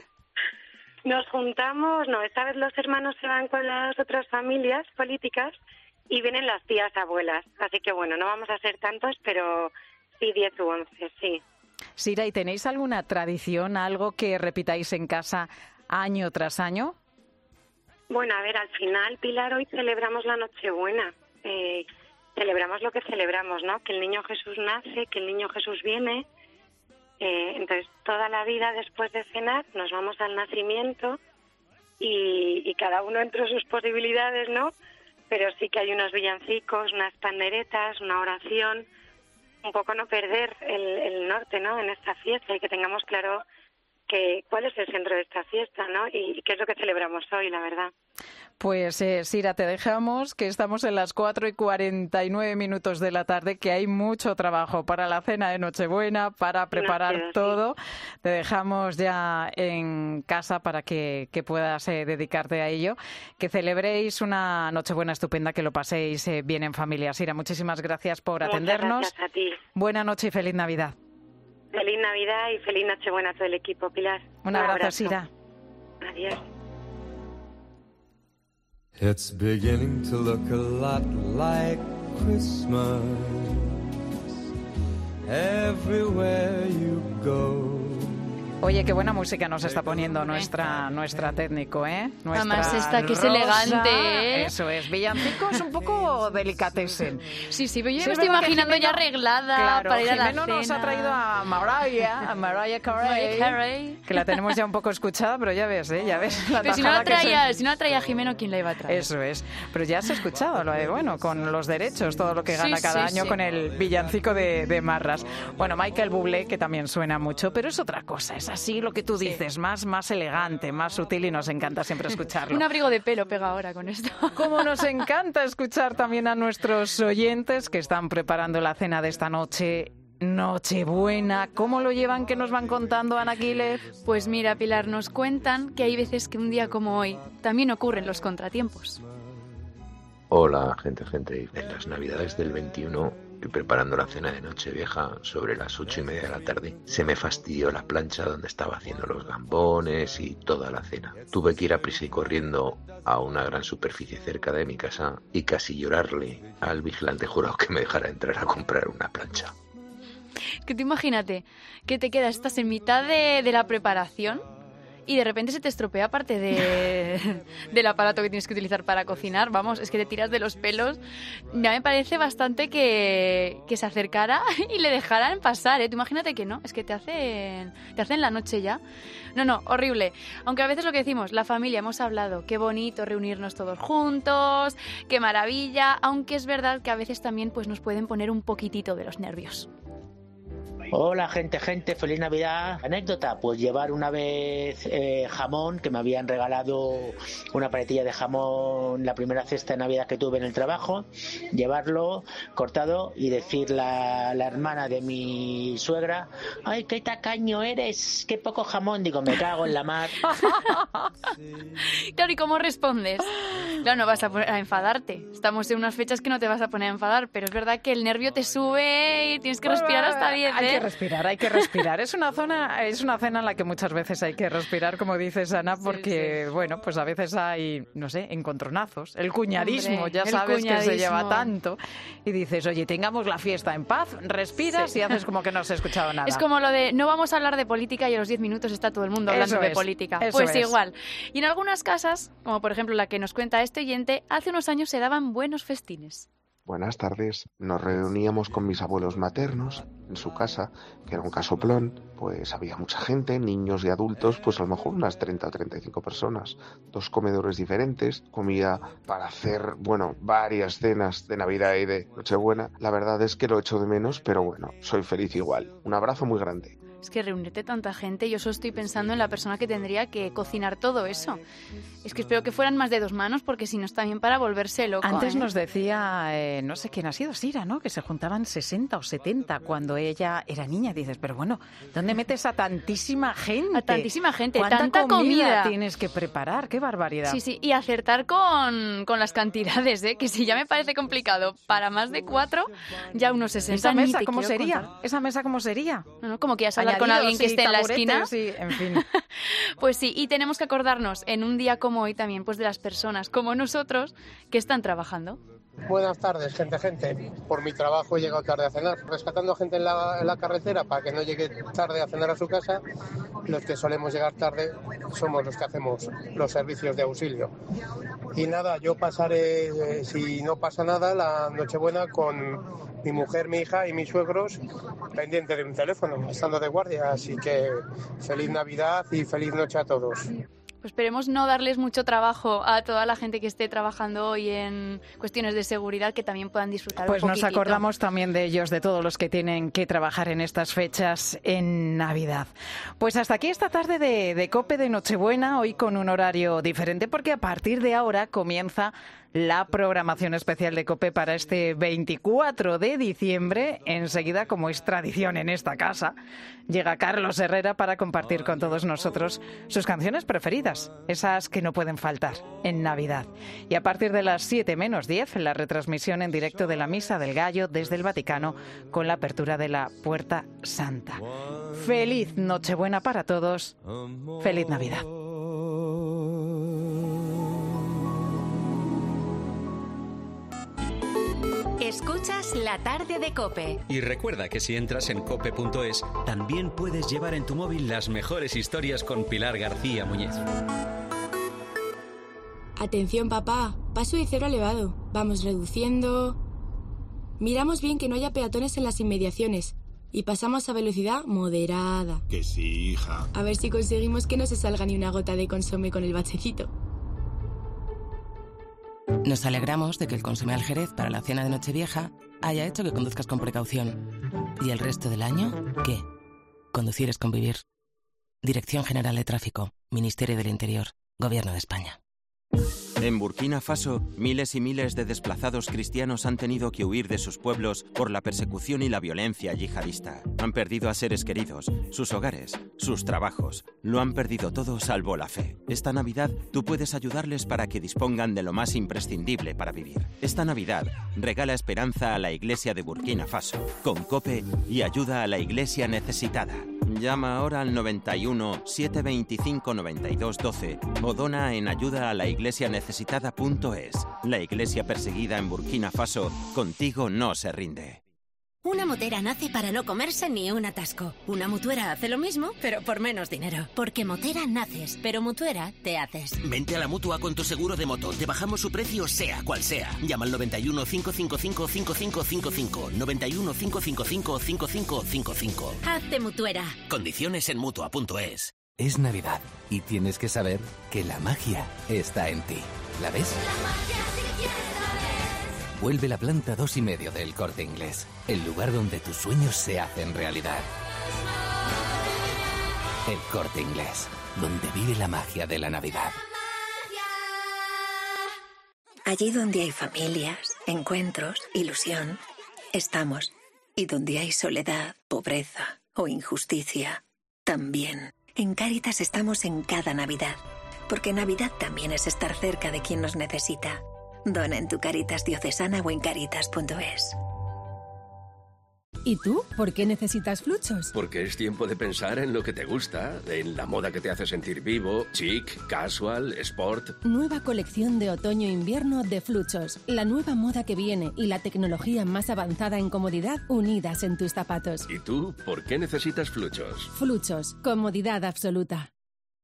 Nos juntamos, no, esta vez los hermanos se van con las otras familias políticas y vienen las tías abuelas. Así que bueno, no vamos a ser tantos, pero sí diez u once, sí. Sira, ¿y tenéis alguna tradición, algo que repitáis en casa año tras año? Bueno, a ver, al final, Pilar, hoy celebramos la Nochebuena. Eh, celebramos lo que celebramos, ¿no? Que el niño Jesús nace, que el niño Jesús viene. Eh, entonces, toda la vida después de cenar nos vamos al nacimiento y, y cada uno entre sus posibilidades, ¿no? Pero sí que hay unos villancicos, unas panderetas, una oración. Un poco no perder el, el norte, ¿no? En esta fiesta y que tengamos claro que cuál es el centro de esta fiesta, ¿no? Y, y qué es lo que celebramos hoy, la verdad. Pues, eh, Sira, te dejamos, que estamos en las cuatro y cuarenta y nueve minutos de la tarde, que hay mucho trabajo para la cena de Nochebuena, para preparar Noche, todo. Sí. Te dejamos ya en casa para que, que puedas eh, dedicarte a ello. Que celebréis una Nochebuena estupenda, que lo paséis eh, bien en familia. Sira, muchísimas gracias por Muchas atendernos. Gracias a ti. Buena noche y feliz Navidad. Feliz Navidad y feliz Nochebuena a todo el equipo, Pilar. Un abrazo, Sira. Adiós. It's beginning to look a lot like Christmas everywhere you go. Oye, qué buena música nos está poniendo nuestra nuestra técnico, ¿eh? Nuestra Además esta que es Rosa. elegante, ¿eh? Eso es, villancicos un poco delicatessen. Sí, sí, pero yo Sí, me es estoy verdad que imaginando Jimeno- ya arreglada Claro, para ir a la Jimeno cena. nos ha traído a Mariah, a Mariah Carey, Mariah Carey. que la tenemos ya un poco escuchada, pero ya ves, ¿eh? Ya ves la Pero si no tajada la que se- traía, si no la traía Jimeno, ¿quién la iba a traer? Eso es. Pero ya has escuchado lo de, bueno, con los derechos, todo lo que gana Sí, cada sí, año sí. con el villancico de, de Marras. Bueno, Michael Bublé, que también suena mucho, pero es otra cosa. Es así lo que tú dices, más, más elegante, más sutil y nos encanta siempre escucharlo. Un abrigo de pelo pega ahora con esto. Como nos encanta escuchar también a nuestros oyentes que están preparando la cena de esta noche. Nochebuena, ¿cómo lo llevan? ¿Qué nos van contando, Ana Aquiles? Pues mira, Pilar, nos cuentan que hay veces que un día como hoy también ocurren los contratiempos. Hola, gente, gente. En las navidades del veintiuno, y preparando la cena de Nochevieja sobre las ocho y media de la tarde, se me fastidió la plancha donde estaba haciendo los gambones y toda la cena. Tuve que ir a prisa y corriendo a una gran superficie cerca de mi casa y casi llorarle al vigilante jurado que me dejara entrar a comprar una plancha. Que tú imagínate que te quedas, estás en mitad de, de la preparación y de repente se te estropea parte de, del aparato que tienes que utilizar para cocinar. Vamos, es que te tiras de los pelos. Ya me parece bastante que, que se acercara y le dejaran pasar, ¿eh? Tú imagínate que no, es que te hacen, te hacen la noche ya. No, no, horrible. Aunque a veces lo que decimos, la familia, hemos hablado, qué bonito reunirnos todos juntos, qué maravilla, aunque es verdad que a veces también pues, nos pueden poner un poquitito de los nervios. Hola gente, gente, feliz Navidad. Anécdota, pues llevar una vez eh, jamón, que me habían regalado una paletilla de jamón la primera cesta de Navidad que tuve en el trabajo, llevarlo cortado y decir la, la hermana de mi suegra, ¡ay, qué tacaño eres! ¡Qué poco jamón! Digo, me cago en la mar. Claro, ¿y cómo respondes? Claro, no vas a, poner a enfadarte. Estamos en unas fechas que no te vas a poner a enfadar, pero es verdad que el nervio te sube y tienes que respirar hasta diez, Hay ¿eh? que respirar, hay que respirar. Es una zona, es una cena en la que muchas veces hay que respirar, como dices, Ana, porque, sí, sí. bueno, pues a veces hay, no sé, encontronazos. El cuñadismo, Hombre, ya sabes cuñadismo. que se lleva tanto. Y dices, oye, tengamos la fiesta en paz, respiras sí. y haces como que no has escuchado nada. Es como lo de, no vamos a hablar de política y a los diez minutos está todo el mundo hablando eso de es, política. Eso pues es. igual. Y en algunas casas, como por ejemplo la que nos cuenta este oyente, hace unos años se daban buenos festines. Buenas tardes. Nos reuníamos con mis abuelos maternos en su casa, que era un casoplón. Pues había mucha gente, niños y adultos, pues a lo mejor unas treinta o treinta y cinco personas. Dos comedores diferentes, comida para hacer, bueno, varias cenas de Navidad y de Nochebuena. La verdad es que lo echo de menos, pero bueno, soy feliz igual. Un abrazo muy grande. Es que reunirte tanta gente, yo solo estoy pensando en la persona que tendría que cocinar todo eso. Es que espero que fueran más de dos manos, porque si no está bien para volverse loco. Antes ¿eh? nos decía, eh, no sé quién ha sido, Sira, ¿no? Que se juntaban sesenta o setenta cuando ella era niña. Dices, pero bueno, ¿dónde metes a tantísima gente? A tantísima gente, ¿Cuánta tanta comida, comida tienes que preparar? ¡Qué barbaridad! Sí, sí, y acertar con, con las cantidades, ¿eh? Que si ya me parece complicado para más de cuatro, ya unos sesenta. ¿Esa mesa cómo quiero sería? contar. ¿Esa mesa cómo sería? No, no, como quieras hablar con alguien que esté en la esquina. Sí, en fin. Pues sí, y tenemos que acordarnos en un día como hoy también pues de las personas como nosotros que están trabajando. Buenas tardes, gente, gente. Por mi trabajo he llegado tarde a cenar, rescatando gente en la, en la carretera para que no llegue tarde a cenar a su casa. Los que solemos llegar tarde somos los que hacemos los servicios de auxilio. Y nada, yo pasaré, eh, si no pasa nada, la Nochebuena con mi mujer, mi hija y mis suegros pendiente de un teléfono, estando de guardia. Así que feliz Navidad y feliz noche a todos. Pues esperemos no darles mucho trabajo a toda la gente que esté trabajando hoy en cuestiones de seguridad, que también puedan disfrutar pues un poquitito. Nos acordamos también de ellos, de todos los que tienen que trabajar en estas fechas en Navidad. Pues hasta aquí esta tarde de, de COPE de Nochebuena, hoy con un horario diferente, porque a partir de ahora comienza la programación especial de COPE para este veinticuatro de diciembre. Enseguida, como es tradición en esta casa, llega Carlos Herrera para compartir con todos nosotros sus canciones preferidas. favoritas, esas que no pueden faltar en Navidad. Y a partir de las siete menos diez, la retransmisión en directo de la Misa del Gallo desde el Vaticano con la apertura de la Puerta Santa. Feliz Nochebuena para todos. Feliz Navidad. Escuchas La Tarde de COPE. Y recuerda que si entras en cope punto es, también puedes llevar en tu móvil las mejores historias con Pilar García Muñiz. Atención, papá. Paso de cero elevado. Vamos reduciendo. Miramos bien que no haya peatones en las inmediaciones. Y pasamos a velocidad moderada. Que sí, hija. A ver si conseguimos que no se salga ni una gota de consomé con el bachecito. Nos alegramos de que el consomé al Jerez para la cena de Nochevieja haya hecho que conduzcas con precaución. ¿Y el resto del año? ¿Qué? Conducir es convivir. Dirección General de Tráfico, Ministerio del Interior, Gobierno de España. En Burkina Faso, miles y miles de desplazados cristianos han tenido que huir de sus pueblos por la persecución y la violencia yihadista. Han perdido a seres queridos, sus hogares, sus trabajos. Lo han perdido todo salvo la fe. Esta Navidad tú puedes ayudarles para que dispongan de lo más imprescindible para vivir. Esta Navidad regala esperanza a la Iglesia de Burkina Faso, con COPE y ayuda a la Iglesia necesitada. Llama ahora al noventa y uno, setecientos veinticinco, noventa y dos, doce o dona en ayuda a la iglesia necesitada punto es. La iglesia perseguida en Burkina Faso, contigo no se rinde. Una motera nace para no comerse ni un atasco. Una mutuera hace lo mismo, pero por menos dinero. Porque motera naces, pero mutuera te haces. Vente a la Mutua con tu seguro de moto. Te bajamos su precio sea cual sea. Llama al noventa y uno, cinco cinco cinco, cinco cinco cinco cinco. noventa y uno, cinco cinco cinco, cinco cinco cinco cinco. Hazte mutuera. Condiciones en Mutua punto es. Es Navidad y tienes que saber que la magia está en ti. ¿La ves? La magia sí que quieres saber. Vuelve la planta dos y medio del Corte Inglés, el lugar donde tus sueños se hacen realidad. El Corte Inglés, donde vive la magia de la Navidad. Allí donde hay familias, encuentros, ilusión, estamos. Y donde hay soledad, pobreza o injusticia, también. En Cáritas estamos en cada Navidad, porque Navidad también es estar cerca de quien nos necesita. Dona en tu Cáritas diocesana o en cáritas punto es. ¿Y tú? ¿Por qué necesitas Fluchos? Porque es tiempo de pensar en lo que te gusta, en la moda que te hace sentir vivo, chic, casual, sport. Nueva colección de otoño-invierno de Fluchos. La nueva moda que viene y la tecnología más avanzada en comodidad unidas en tus zapatos. ¿Y tú? ¿Por qué necesitas Fluchos? Fluchos. Comodidad absoluta.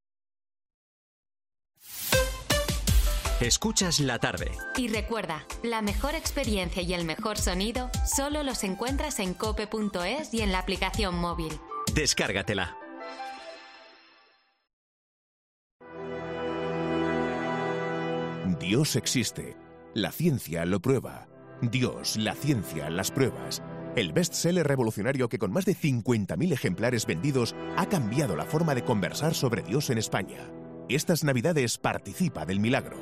Escuchas La Tarde. Y recuerda, la mejor experiencia y el mejor sonido solo los encuentras en cope punto es y en la aplicación móvil. Descárgatela. Dios existe. La ciencia lo prueba. Dios, la ciencia, las pruebas. El bestseller revolucionario que con más de cincuenta mil ejemplares vendidos ha cambiado la forma de conversar sobre Dios en España. Estas Navidades participa del milagro.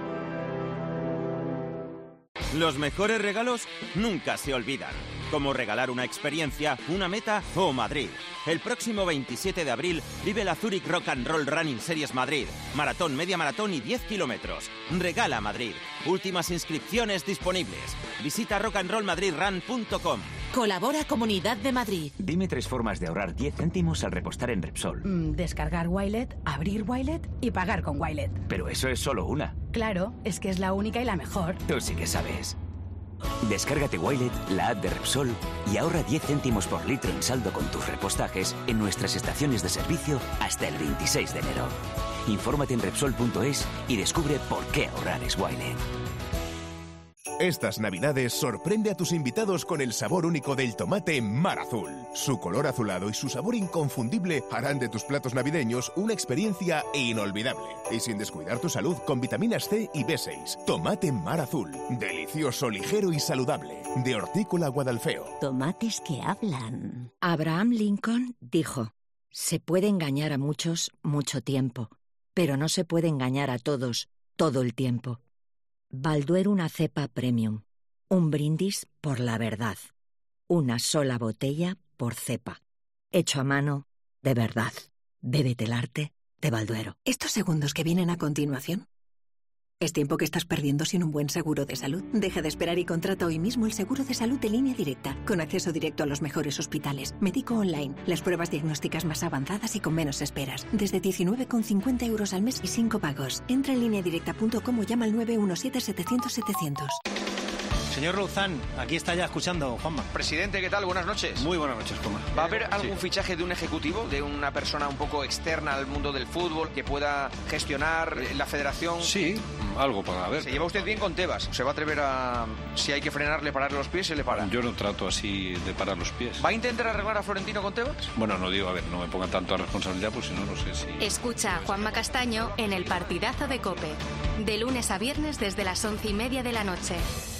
Los mejores regalos nunca se olvidan. Como regalar una experiencia, una meta o Madrid. El próximo veintisiete de abril vive la Zurich Rock and Roll Running Series Madrid. Maratón, media maratón y diez kilómetros. Regala Madrid. Últimas inscripciones disponibles. Visita rock and roll madrid run punto com. Colabora Comunidad de Madrid. Dime tres formas de ahorrar diez céntimos al repostar en Repsol. Mm, descargar Wilet, abrir Wilet y pagar con Wilet. Pero eso es solo una. Claro, es que es la única y la mejor. Tú sí que sabes. Descárgate Wilet, la app de Repsol, y ahorra diez céntimos por litro en saldo con tus repostajes en nuestras estaciones de servicio hasta el veintiséis de enero. Infórmate en Repsol punto es y descubre por qué ahorrar es Wilet. Estas Navidades sorprende a tus invitados con el sabor único del tomate Mar Azul. Su color azulado y su sabor inconfundible harán de tus platos navideños una experiencia inolvidable. Y sin descuidar tu salud con vitaminas C y B seis. Tomate Mar Azul. Delicioso, ligero y saludable. De Hortícola Guadalfeo. Tomates que hablan. Abraham Lincoln dijo: se puede engañar a muchos mucho tiempo, pero no se puede engañar a todos todo el tiempo. Balduero una cepa premium. Un brindis por la verdad. Una sola botella por cepa. Hecho a mano, de verdad. Bébete el arte de Balduero. Estos segundos que vienen a continuación es tiempo que estás perdiendo sin un buen seguro de salud. Deja de esperar y contrata hoy mismo el seguro de salud de Línea Directa, con acceso directo a los mejores hospitales, médico online, las pruebas diagnósticas más avanzadas y con menos esperas. Desde diecinueve con cincuenta euros al mes y cinco pagos. Entra en línea directa punto com o llama al nueve uno siete setecientos setecientos. Señor Louzán, aquí está ya escuchando, Juanma. Presidente, ¿qué tal? Buenas noches. Muy buenas noches, Juanma. ¿Va a haber algún Sí. fichaje de un ejecutivo, de una persona un poco externa al mundo del fútbol, que pueda gestionar la federación? Sí, algo para ver. Se lleva usted bien con Tebas. ¿Se va a atrever a, si hay que frenarle, pararle los pies, se le para? Yo no trato así de parar los pies. ¿Va a intentar arreglar a Florentino con Tebas? Bueno, no digo, a ver, no me pongan tanto a responsabilidad, pues si no, no sé si... Escucha a Juanma Castaño en El Partidazo de COPE. De lunes a viernes desde las once y media de la noche.